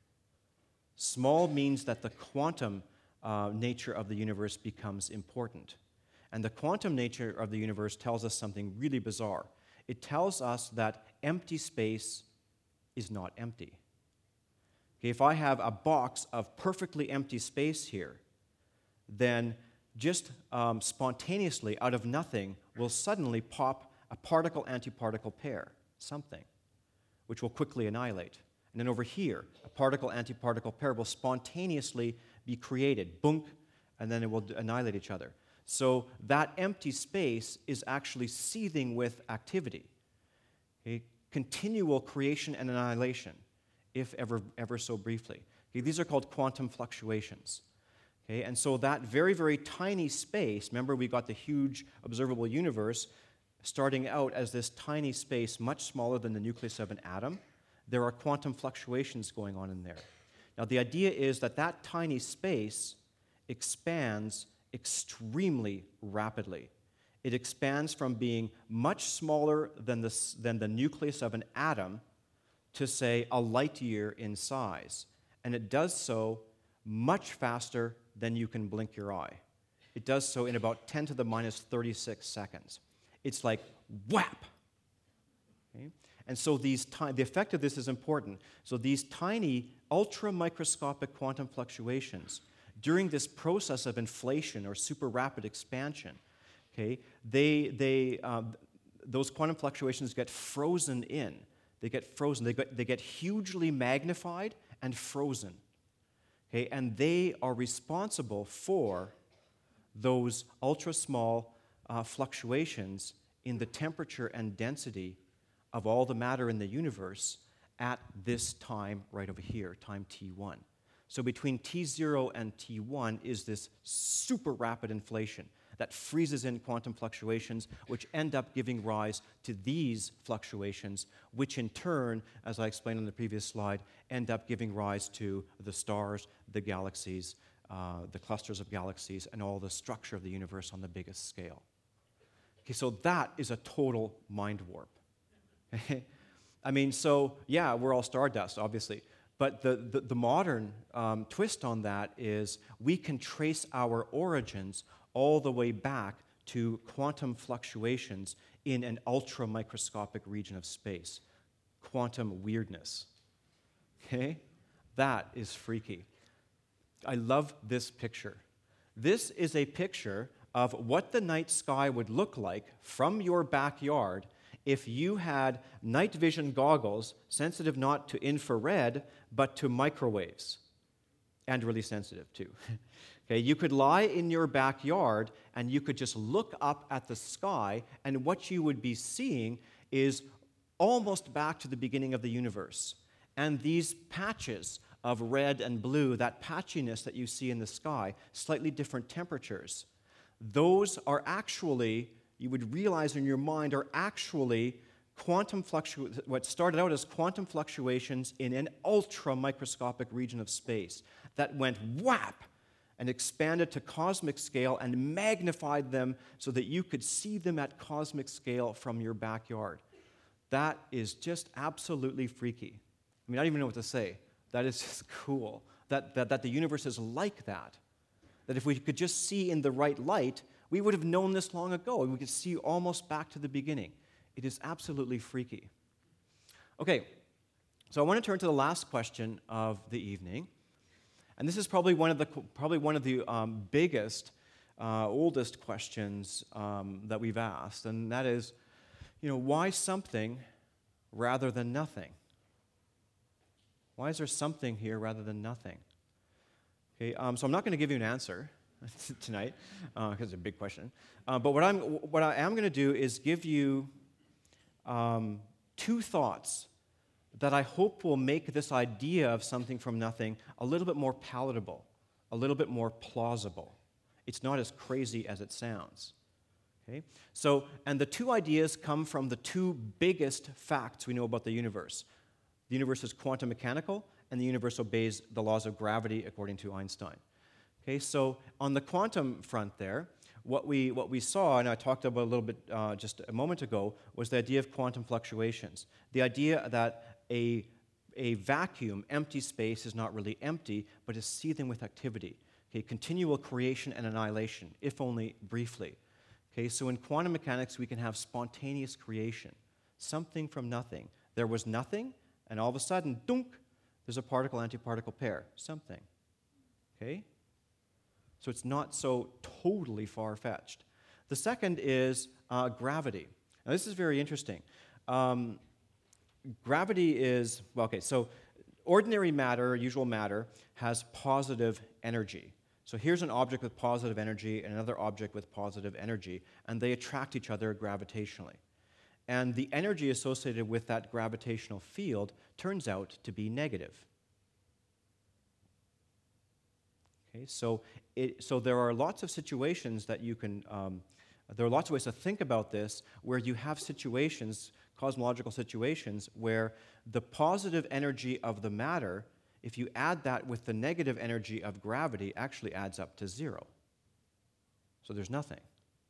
Small means that the quantum nature of the universe becomes important. And the quantum nature of the universe tells us something really bizarre. It tells us that empty space is not empty. Okay, if I have a box of perfectly empty space here, then just spontaneously, out of nothing, will suddenly pop a particle-antiparticle pair, something, which will quickly annihilate. And then over here, a particle-antiparticle pair will spontaneously be created, bunk, and then it will annihilate each other. So that empty space is actually seething with activity. Okay? Continual creation and annihilation, if ever so briefly. Okay? These are called quantum fluctuations. Okay? And so that very, very tiny space, remember we got the huge observable universe starting out as this tiny space much smaller than the nucleus of an atom. There are quantum fluctuations going on in there. Now the idea is that tiny space expands extremely rapidly. It expands from being much smaller than the nucleus of an atom to, say, a light year in size. And it does so much faster than you can blink your eye. It does so in about 10 to the minus 36 seconds. It's like whap! Okay? And so the effect of this is important. So these tiny, ultra-microscopic quantum fluctuations, during this process of inflation or super rapid expansion, okay, those quantum fluctuations get frozen in. They get frozen. They get hugely magnified and frozen. Okay, and they are responsible for those ultra-small fluctuations in the temperature and density of all the matter in the universe at this time right over here, time t1. So between t0 and t1 is this super rapid inflation that freezes in quantum fluctuations, which end up giving rise to these fluctuations, which in turn, as I explained on the previous slide, end up giving rise to the stars, the galaxies, the clusters of galaxies, and all the structure of the universe on the biggest scale. Okay, so that is a total mind warp. I mean, so yeah, we're all stardust, obviously. But the modern twist on that is we can trace our origins all the way back to quantum fluctuations in an ultra-microscopic region of space. Quantum weirdness. Okay? That is freaky. I love this picture. This is a picture of what the night sky would look like from your backyard if you had night vision goggles sensitive not to infrared, but to microwaves, and really sensitive too. Okay, you could lie in your backyard and you could just look up at the sky, and what you would be seeing is almost back to the beginning of the universe. And these patches of red and blue, that patchiness that you see in the sky, slightly different temperatures, those are actually, you would realize in your mind, are actually what started out as quantum fluctuations in an ultra-microscopic region of space that went whap and expanded to cosmic scale and magnified them so that you could see them at cosmic scale from your backyard. That is just absolutely freaky. I mean, I don't even know what to say. That is just cool, that the universe is like that. That if we could just see in the right light, we would have known this long ago, and we could see almost back to the beginning. It is absolutely freaky. Okay, so I want to turn to the last question of the evening, and this is probably one of the biggest, oldest questions that we've asked, and that is, why something rather than nothing? Why is there something here rather than nothing? Okay, so I'm not going to give you an answer tonight because it's a big question. But what I am going to do is give you two thoughts that I hope will make this idea of something from nothing a little bit more palatable, a little bit more plausible. It's not as crazy as it sounds. Okay? So, and the two ideas come from the two biggest facts we know about the universe. The universe is quantum mechanical, and the universe obeys the laws of gravity according to Einstein. Okay, so on the quantum front there, what we saw, and I talked about a little bit just a moment ago, was the idea of quantum fluctuations. The idea that a vacuum, empty space, is not really empty, but is seething with activity. Okay, continual creation and annihilation, if only briefly. Okay, so in quantum mechanics, we can have spontaneous creation, something from nothing. There was nothing, and all of a sudden, dunk, there's a particle-antiparticle pair, something. Okay? So it's not so totally far-fetched. The second is gravity. Now, this is very interesting. Gravity is, well, okay, so ordinary matter, usual matter, has positive energy. So here's an object with positive energy and another object with positive energy, and they attract each other gravitationally. And the energy associated with that gravitational field turns out to be negative. Okay, so there are lots of situations that you can, there are lots of ways to think about this where you have situations, cosmological situations, where the positive energy of the matter, if you add that with the negative energy of gravity, actually adds up to zero. So there's nothing.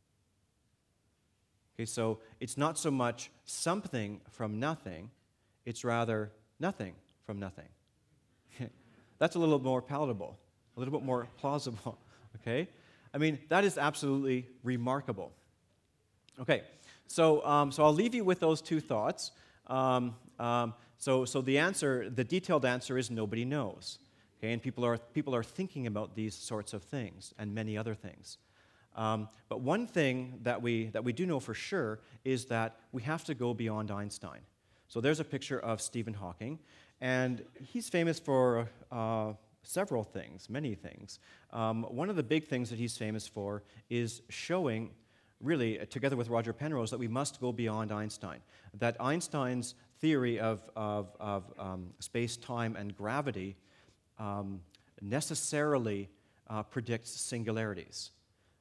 Okay, so it's not so much something from nothing, it's rather nothing from nothing. That's a little more palatable, a little bit more plausible, okay? I mean, that is absolutely remarkable. Okay, so I'll leave you with those two thoughts. So the answer, the detailed answer is nobody knows, okay? And people are thinking about these sorts of things and many other things. But one thing that we do know for sure is that we have to go beyond Einstein. So there's a picture of Stephen Hawking, and he's famous for several things, many things. One of the big things that he's famous for is showing, really, together with Roger Penrose, that we must go beyond Einstein. That Einstein's theory of space-time and gravity necessarily predicts singularities.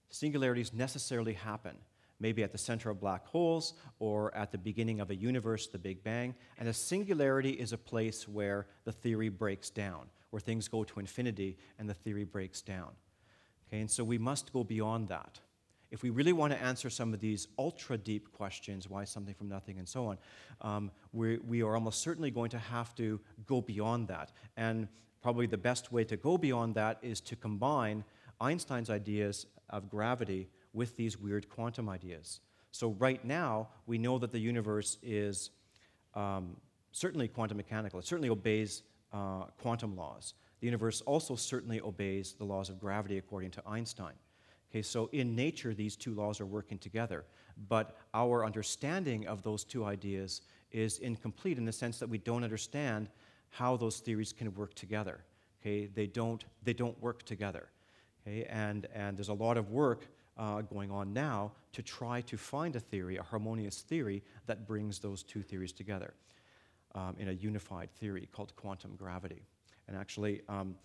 Singularities necessarily happen, maybe at the center of black holes or at the beginning of a universe, the Big Bang. And a singularity is a place where the theory breaks down, where things go to infinity and the theory breaks down. Okay, and so we must go beyond that. If we really want to answer some of these ultra-deep questions, why something from nothing and so on, we are almost certainly going to have to go beyond that. And probably the best way to go beyond that is to combine Einstein's ideas of gravity with these weird quantum ideas. So right now, we know that the universe is certainly quantum mechanical. It certainly obeys quantum laws. The universe also certainly obeys the laws of gravity according to Einstein. Okay, so in nature, these two laws are working together, but our understanding of those two ideas is incomplete in the sense that we don't understand how those theories can work together. Okay, they don't work together. Okay, and there's a lot of work going on now to try to find a theory, a harmonious theory that brings those two theories together in a unified theory called quantum gravity. And actually,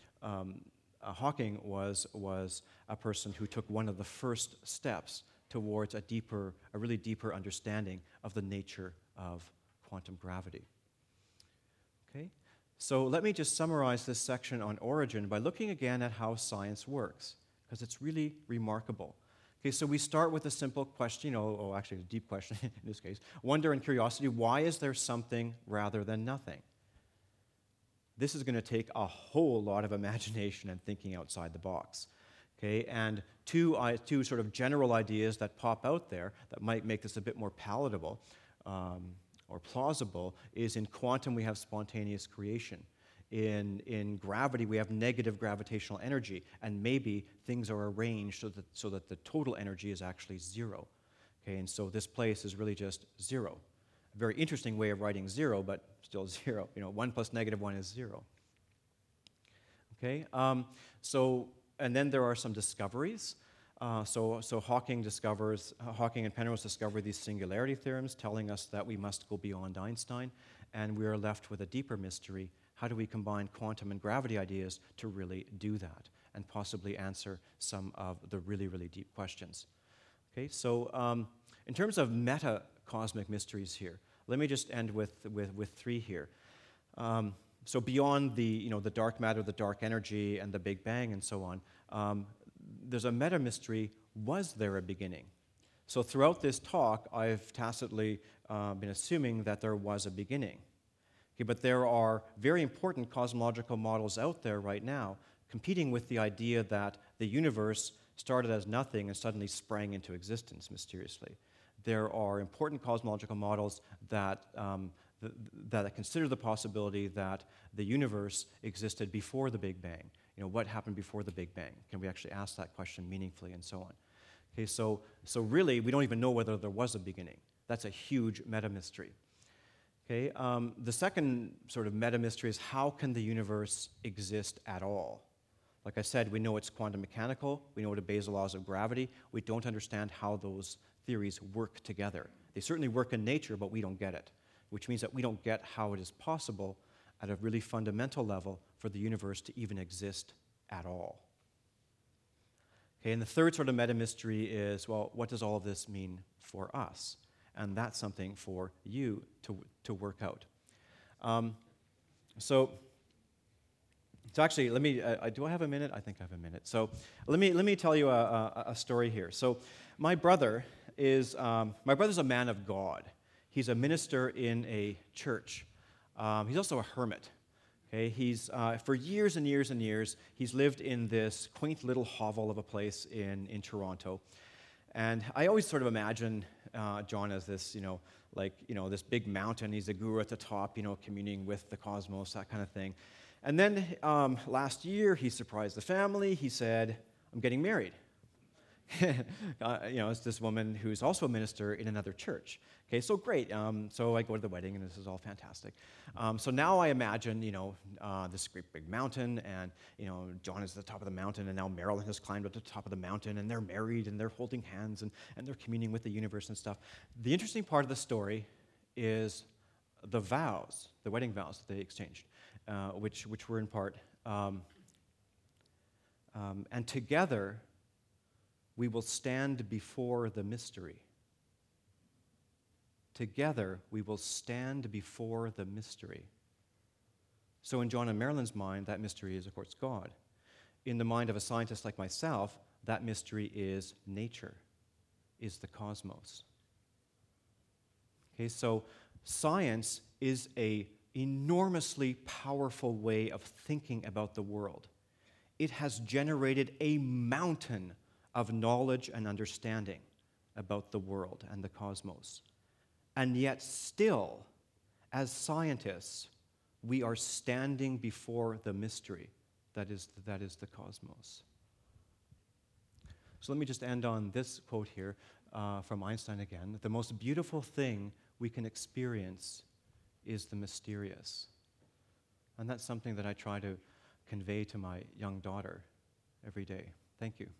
Hawking was a person who took one of the first steps towards a really deeper understanding of the nature of quantum gravity. Okay, so let me just summarize this section on origin by looking again at how science works, because it's really remarkable. Okay, so we start with a simple question, actually a deep question in this case, wonder and curiosity. Why is there something rather than nothing? This is going to take a whole lot of imagination and thinking outside the box. Okay, and two sort of general ideas that pop out there that might make this a bit more palatable or plausible is in quantum we have spontaneous creation. In gravity we have negative gravitational energy, and maybe things are arranged so that the total energy is actually zero. Okay, and so this place is really just zero. A very interesting way of writing zero, but still zero. 1 plus negative 1 is 0. Okay, and then there are some discoveries. So Hawking and Penrose discover these singularity theorems, telling us that we must go beyond Einstein, and we are left with a deeper mystery. How do we combine quantum and gravity ideas to really do that and possibly answer some of the really, really deep questions? Okay, so in terms of meta-cosmic mysteries here, let me just end with three here. So beyond the dark matter, the dark energy, and the Big Bang, and so on, there's a meta-mystery: was there a beginning? So throughout this talk, I've tacitly been assuming that there was a beginning. Okay, but there are very important cosmological models out there right now competing with the idea that the universe started as nothing and suddenly sprang into existence mysteriously. There are important cosmological models that consider the possibility that the universe existed before the Big Bang. What happened before the Big Bang? Can we actually ask that question meaningfully, and so on? Okay, so really, we don't even know whether there was a beginning. That's a huge meta-mystery. Okay, the second sort of meta-mystery is, how can the universe exist at all? Like I said, we know it's quantum mechanical. We know it obeys the laws of gravity. We don't understand how those theories work together. They certainly work in nature, but we don't get it, which means that we don't get how it is possible at a really fundamental level for the universe to even exist at all. Okay, and the third sort of meta-mystery is, well, what does all of this mean for us? And that's something for you to work out. So actually, let me. Do I have a minute? I think I have a minute. So let me tell you a story here. So my brother is a man of God. He's a minister in a church. He's also a hermit. Okay, he's for years and years and years he's lived in this quaint little hovel of a place in Toronto. And I always sort of imagine John as this, this big mountain. He's a guru at the top, communing with the cosmos, that kind of thing. And then last year, he surprised the family. He said, "I'm getting married." It's this woman who's also a minister in another church. Okay, so great. So I go to the wedding, and this is all fantastic. So now I imagine, this great big mountain, and, John is at the top of the mountain, and now Marilyn has climbed up to the top of the mountain, and they're married, and they're holding hands, and they're communing with the universe and stuff. The interesting part of the story is the vows, the wedding vows that they exchanged, which were in part. And together, we will stand before the mystery. Together, we will stand before the mystery. So in John and Marilyn's mind, that mystery is, of course, God. In the mind of a scientist like myself, that mystery is nature, is the cosmos. Okay, so science is an enormously powerful way of thinking about the world. It has generated a mountain of knowledge and understanding about the world and the cosmos. And yet still, as scientists, we are standing before the mystery that is the cosmos. So let me just end on this quote here from Einstein again. The most beautiful thing we can experience is the mysterious. And that's something that I try to convey to my young daughter every day. Thank you.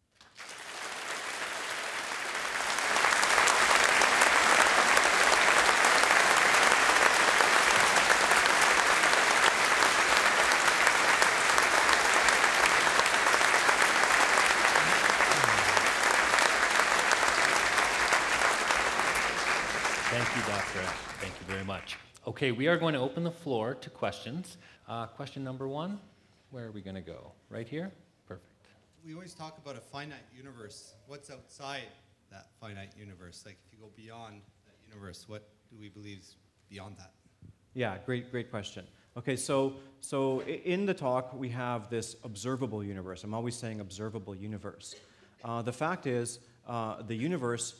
Thank you, Doctor. Thank you very much. Okay, we are going to open the floor to questions. Question number one, where are we going to go? Right here? Perfect. We always talk about a finite universe. What's outside that finite universe? Like if you go beyond that universe, what do we believe is beyond that? Yeah, great question. Okay, so in the talk, we have this observable universe. I'm always saying observable universe. The fact is, the universe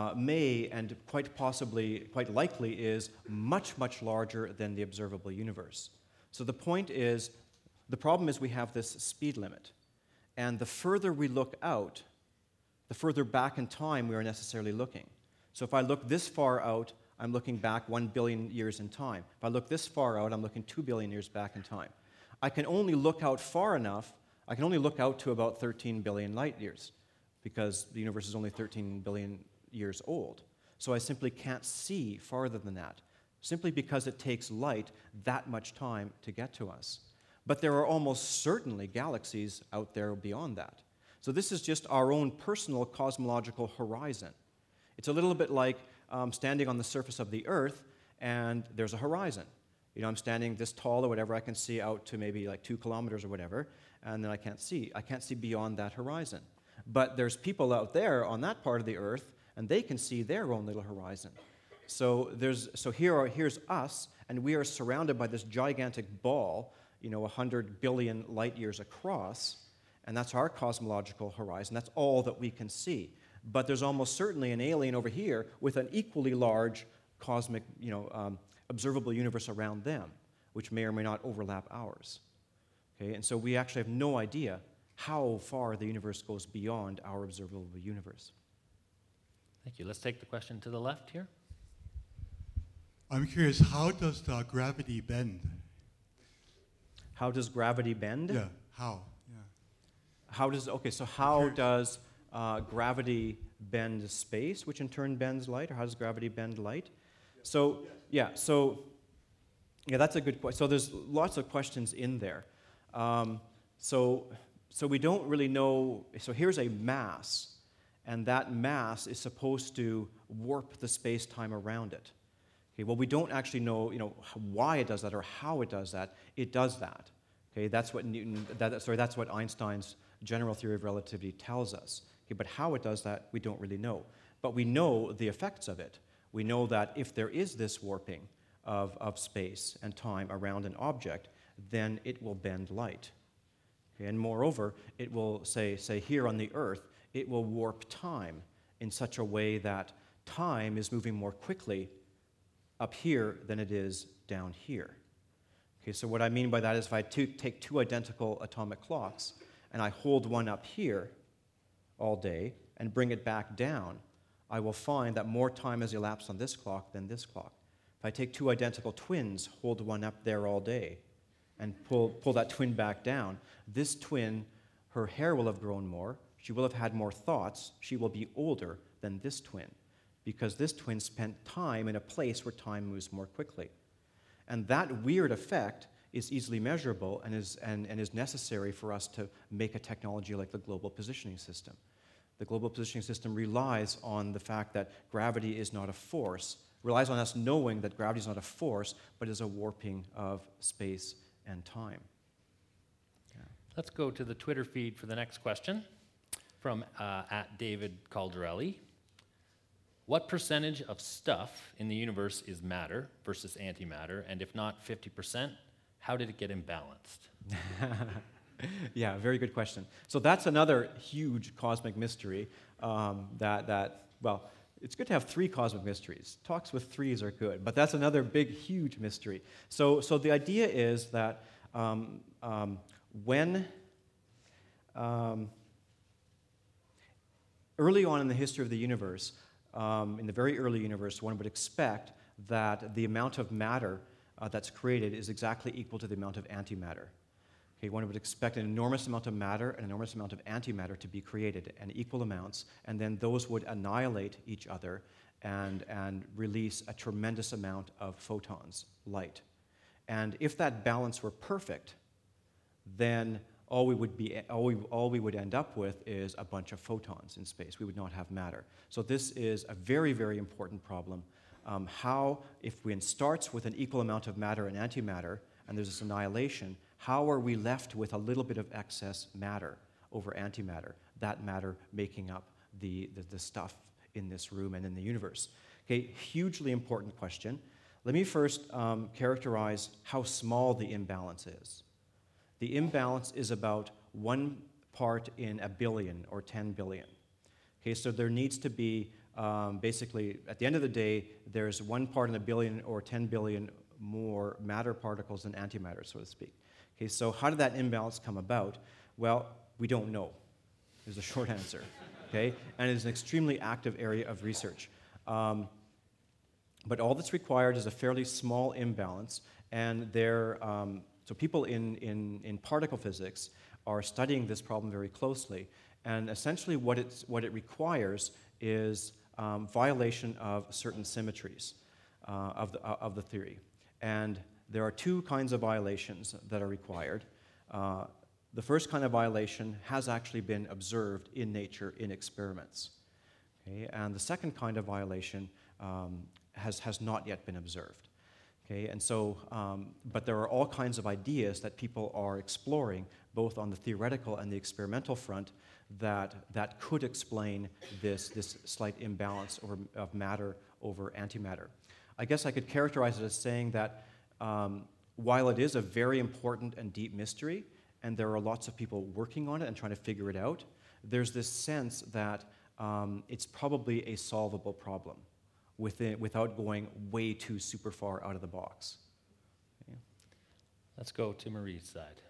may and quite possibly, quite likely is much, much larger than the observable universe. So the point is, the problem is we have this speed limit. And the further we look out, the further back in time we are necessarily looking. So if I look this far out, I'm looking back 1 billion years in time. If I look this far out, I'm looking 2 billion years back in time. I can only look out far enough, I can only look out to about 13 billion light years, because the universe is only 13 billion years old. So I simply can't see farther than that, simply because it takes light that much time to get to us. But there are almost certainly galaxies out there beyond that. So this is just our own personal cosmological horizon. It's a little bit like standing on the surface of the Earth, and there's a horizon. You know, I'm standing this tall or whatever, I can see out to maybe like 2 kilometers or whatever, and then I can't see beyond that horizon. But there's people out there on that part of the Earth, and they can see their own little horizon. So here's us, and we are surrounded by this gigantic ball, 100 billion light years across, and that's our cosmological horizon. That's all that we can see. But there's almost certainly an alien over here with an equally large cosmic, observable universe around them, which may or may not overlap ours. Okay, and so we actually have no idea how far the universe goes beyond our observable universe. Thank you. Let's take the question to the left here. I'm curious, how does the gravity bend? How does gravity bend? Yeah, how? Yeah. How does gravity bend space, which in turn bends light, or how does gravity bend light? So that's a good question. So there's lots of questions in there. So we don't really know. So here's a mass, and that mass is supposed to warp the space-time around it. Okay, well, we don't actually know, why it does that or how it does that. It does that. Okay, that's what that's what Einstein's general theory of relativity tells us. Okay, but how it does that, we don't really know. But we know the effects of it. We know that if there is this warping of space and time around an object, then it will bend light. Okay, and moreover, it will say here on the Earth, it will warp time in such a way that time is moving more quickly up here than it is down here. Okay, so what I mean by that is if I take 2 identical atomic clocks and I hold one up here all day and bring it back down, I will find that more time has elapsed on this clock than this clock. If I take 2 identical twins, hold one up there all day, and pull that twin back down, this twin, her hair will have grown more, she will have had more thoughts, she will be older than this twin, because this twin spent time in a place where time moves more quickly. And that weird effect is easily measurable and is necessary for us to make a technology like the global positioning system. The global positioning system relies on the fact that gravity is not a force, relies on us knowing that gravity is not a force, but is a warping of space and time. Let's go to the Twitter feed for the next question from at David Caldarelli. What percentage of stuff in the universe is matter versus antimatter? And if not 50%, how did it get imbalanced? Yeah, very good question. So that's another huge cosmic mystery well, it's good to have three cosmic mysteries. Talks with threes are good, but that's another big, huge mystery. So the idea is that when early on in the history of the universe, in the very early universe, one would expect that the amount of matter that's created is exactly equal to the amount of antimatter. Okay, one would expect an enormous amount of matter and an enormous amount of antimatter to be created, and equal amounts, and then those would annihilate each other and release a tremendous amount of photons, light. And if that balance were perfect, then all we would end up with is a bunch of photons in space. We would not have matter. So this is a very, very important problem. How, if one starts with an equal amount of matter and antimatter, and there's this annihilation, how are we left with a little bit of excess matter over antimatter, that matter making up the stuff in this room and in the universe? Okay, hugely important question. Let me first characterize how small the imbalance is. The imbalance is about 1 part in a billion or 10 billion. Okay, so there needs to be, basically, at the end of the day, there's 1 part in a billion or 10 billion more matter particles than antimatter, so to speak. Okay, so how did that imbalance come about? Well, we don't know, is the short answer. Okay, and it's an extremely active area of research. But all that's required is a fairly small imbalance, and so people in particle physics are studying this problem very closely, and essentially what it requires is violation of certain symmetries of the theory. And there are 2 kinds of violations that are required. The first kind of violation has actually been observed in nature in experiments. Okay? And the second kind of violation has not yet been observed. Okay? And so, but there are all kinds of ideas that people are exploring, both on the theoretical and the experimental front, that could explain this slight imbalance of matter over antimatter. I guess I could characterize it as saying that while it is a very important and deep mystery, and there are lots of people working on it and trying to figure it out, there's this sense that it's probably a solvable problem without going way too super far out of the box. Okay. Let's go to Marie's side.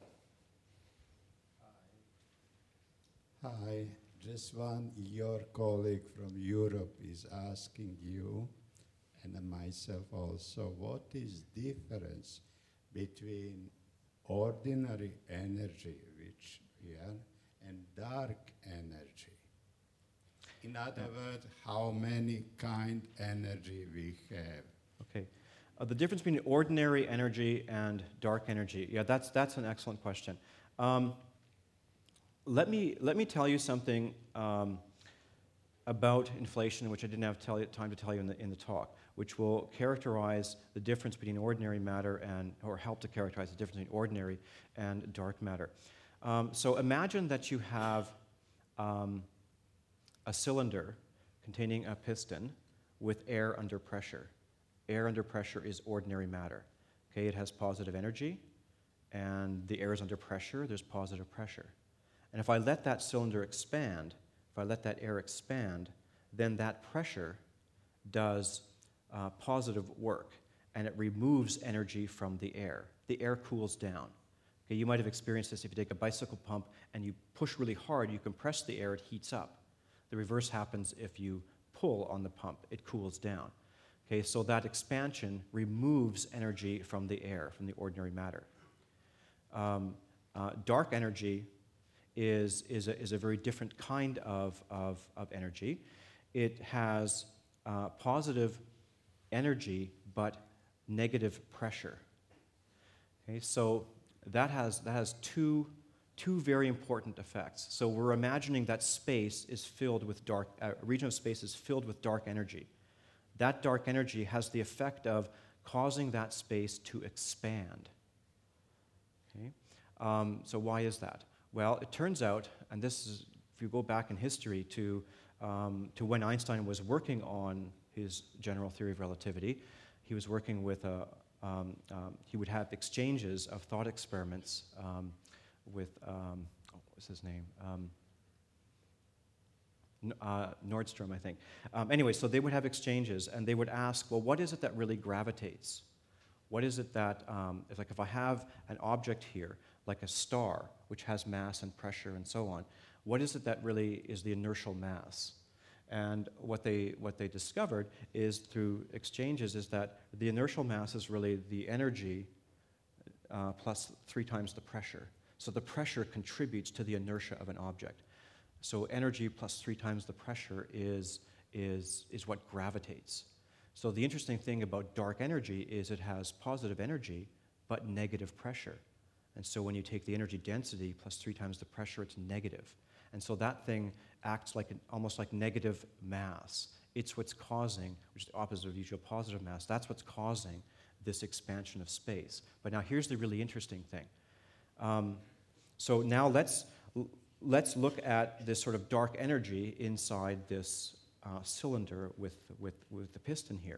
Hi, just one, your colleague from Europe is asking you, and myself also, what is difference between ordinary energy, which we are, and dark energy? In other words, how many kind energy we have? Okay. The difference between ordinary energy and dark energy, yeah, that's an excellent question. Let me tell you something about inflation, which I didn't have time to tell you in the talk, which will characterize the difference between ordinary matter or help to characterize the difference between ordinary and dark matter. So imagine that you have a cylinder containing a piston with air under pressure. Air under pressure is ordinary matter. Okay, it has positive energy, and the air is under pressure, there's positive pressure. And if I let that cylinder expand, if I let that air expand, then that pressure does positive work, and it removes energy from the air. The air cools down. Okay, you might have experienced this if you take a bicycle pump and you push really hard, you compress the air, it heats up. The reverse happens if you pull on the pump, it cools down. Okay, so that expansion removes energy from the air, from the ordinary matter. Dark energy is a very different kind of energy. It has positive energy, but negative pressure. Okay, so that has 2 two very important effects. So we're imagining that space is filled with a region of space is filled with dark energy. That dark energy has the effect of causing that space to expand. Okay? So why is that? Well, it turns out, and this is, if you go back in history to when Einstein was working on his general theory of relativity, he was working with he would have exchanges of thought experiments with, what was his name? Nordstrom, I think. Anyway, so they would have exchanges, and they would ask, well, what is it that really gravitates? What is it that, if I have an object here, like a star, which has mass and pressure and so on, what is it that really is the inertial mass? And what they discovered is through exchanges is that the inertial mass is really the energy plus 3 times the pressure. So the pressure contributes to the inertia of an object. So energy plus 3 times the pressure is what gravitates. So the interesting thing about dark energy is it has positive energy but negative pressure. And so when you take the energy density plus 3 times the pressure, it's negative. And so that thing acts like almost like negative mass. It's what's causing, which is the opposite of usual positive mass, that's what's causing this expansion of space. But now here's the really interesting thing. So now let's look at this sort of dark energy inside this cylinder with the piston here.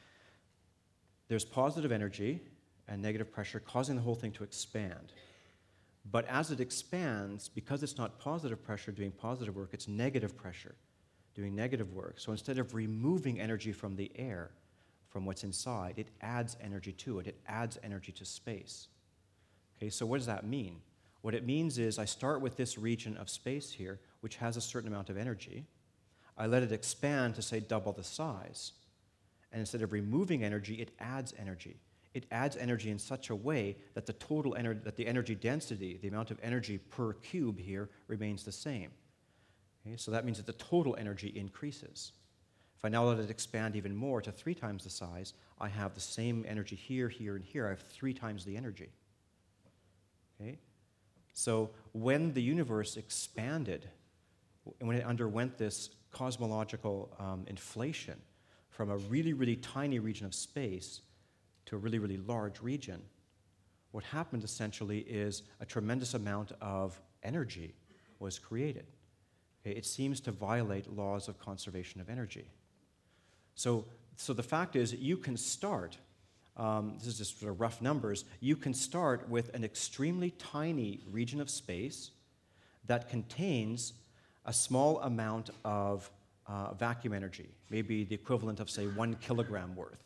There's positive energy and negative pressure causing the whole thing to expand. But as it expands, because it's not positive pressure doing positive work, it's negative pressure doing negative work. So instead of removing energy from the air, from what's inside, it adds energy to it. It adds energy to space. Okay, so what does that mean? What it means is I start with this region of space here, which has a certain amount of energy. I let it expand to, say, double the size. And instead of removing energy, it adds energy. It adds energy in such a way that the total that the energy density, the amount of energy per cube here, remains the same. Okay, so that means that the total energy increases. If I now let it expand even more to 3 times the size, I have the same energy here, here, and here. I have 3 times the energy. Okay? So when the universe expanded, when it underwent this cosmological inflation from a really, really tiny region of space to a really, really large region, what happened essentially is a tremendous amount of energy was created. Okay? It seems to violate laws of conservation of energy. So the fact is that you can start, this is just sort of rough numbers, you can start with an extremely tiny region of space that contains a small amount of vacuum energy, maybe the equivalent of, say, 1 kilogram worth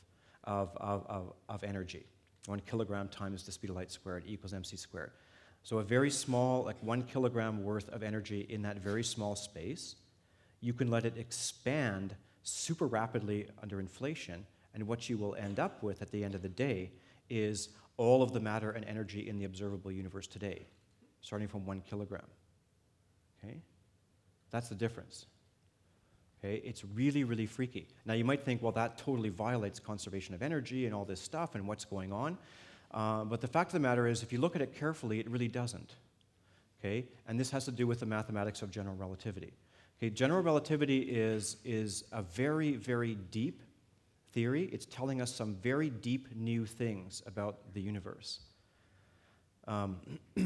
of energy. 1 kilogram times the speed of light squared equals mc squared. So a very small, like 1 kilogram worth of energy in that very small space. You can let it expand super rapidly under inflation, and what you will end up with at the end of the day is all of the matter and energy in the observable universe today, starting from 1 kilogram. Okay? That's the difference. Okay? It's really, really freaky. Now you might think, well, that totally violates conservation of energy and all this stuff and what's going on. But the fact of the matter is, if you look at it carefully, it really doesn't. Okay? And this has to do with the mathematics of general relativity. Okay, general relativity is a very, very deep theory. It's telling us some very deep new things about the universe. So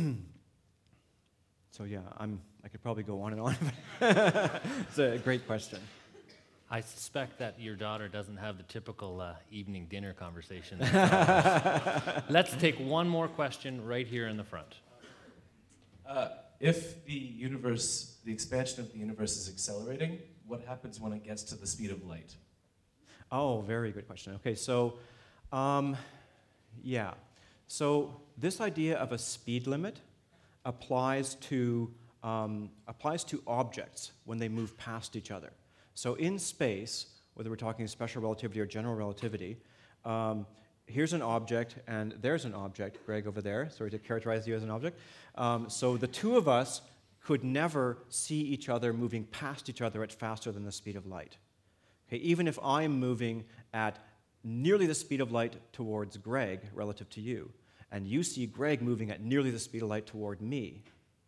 yeah, I could probably go on and on. It's a great question. I suspect that your daughter doesn't have the typical evening dinner conversation. Let's take one more question right here in the front. If the expansion of the universe is accelerating, what happens when it gets to the speed of light? Oh, very good question. Okay, so, yeah. So this idea of a speed limit applies to objects when they move past each other. So in space, whether we're talking special relativity or general relativity, here's an object, and there's an object, Greg over there, sorry to characterize you as an object. So the two of us could never see each other moving past each other at faster than the speed of light. Okay, even if I'm moving at nearly the speed of light towards Greg relative to you, and you see Greg moving at nearly the speed of light toward me,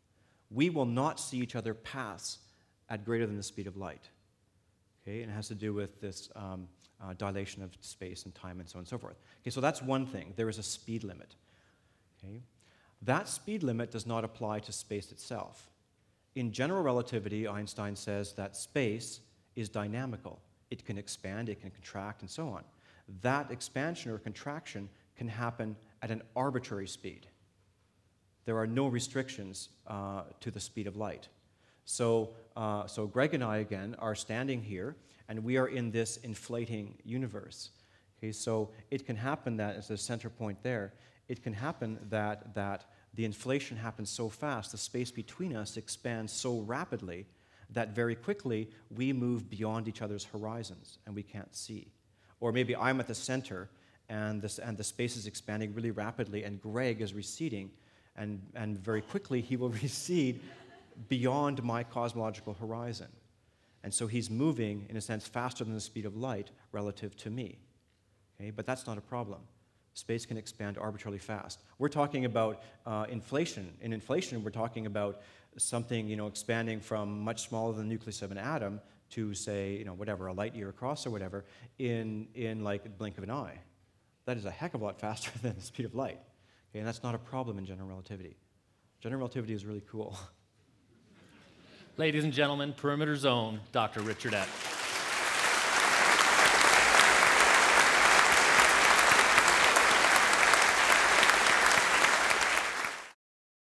we will not see each other pass at greater than the speed of light. Okay, and it has to do with this dilation of space and time and so on and so forth. Okay, so that's one thing. There is a speed limit. Okay? That speed limit does not apply to space itself. In general relativity, Einstein says that space is dynamical. It can expand, it can contract, and so on. That expansion or contraction can happen at an arbitrary speed. There are no restrictions to the speed of light. So Greg and I, again, are standing here, and we are in this inflating universe. Okay, so it can happen that, as the center point there, it can happen that the inflation happens so fast, the space between us expands so rapidly that very quickly we move beyond each other's horizons, and we can't see. Or maybe I'm at the center, and the space is expanding really rapidly, and Greg is receding, and very quickly he will recede beyond my cosmological horizon. And so he's moving, in a sense, faster than the speed of light relative to me. Okay? But that's not a problem. Space can expand arbitrarily fast. We're talking about inflation. In inflation, we're talking about something, expanding from much smaller than the nucleus of an atom to, say, whatever, a light year across or whatever, in like the blink of an eye. That is a heck of a lot faster than the speed of light. Okay? And that's not a problem in general relativity. General relativity is really cool. Ladies and gentlemen, Perimeter Zone, Dr. Richard Epp.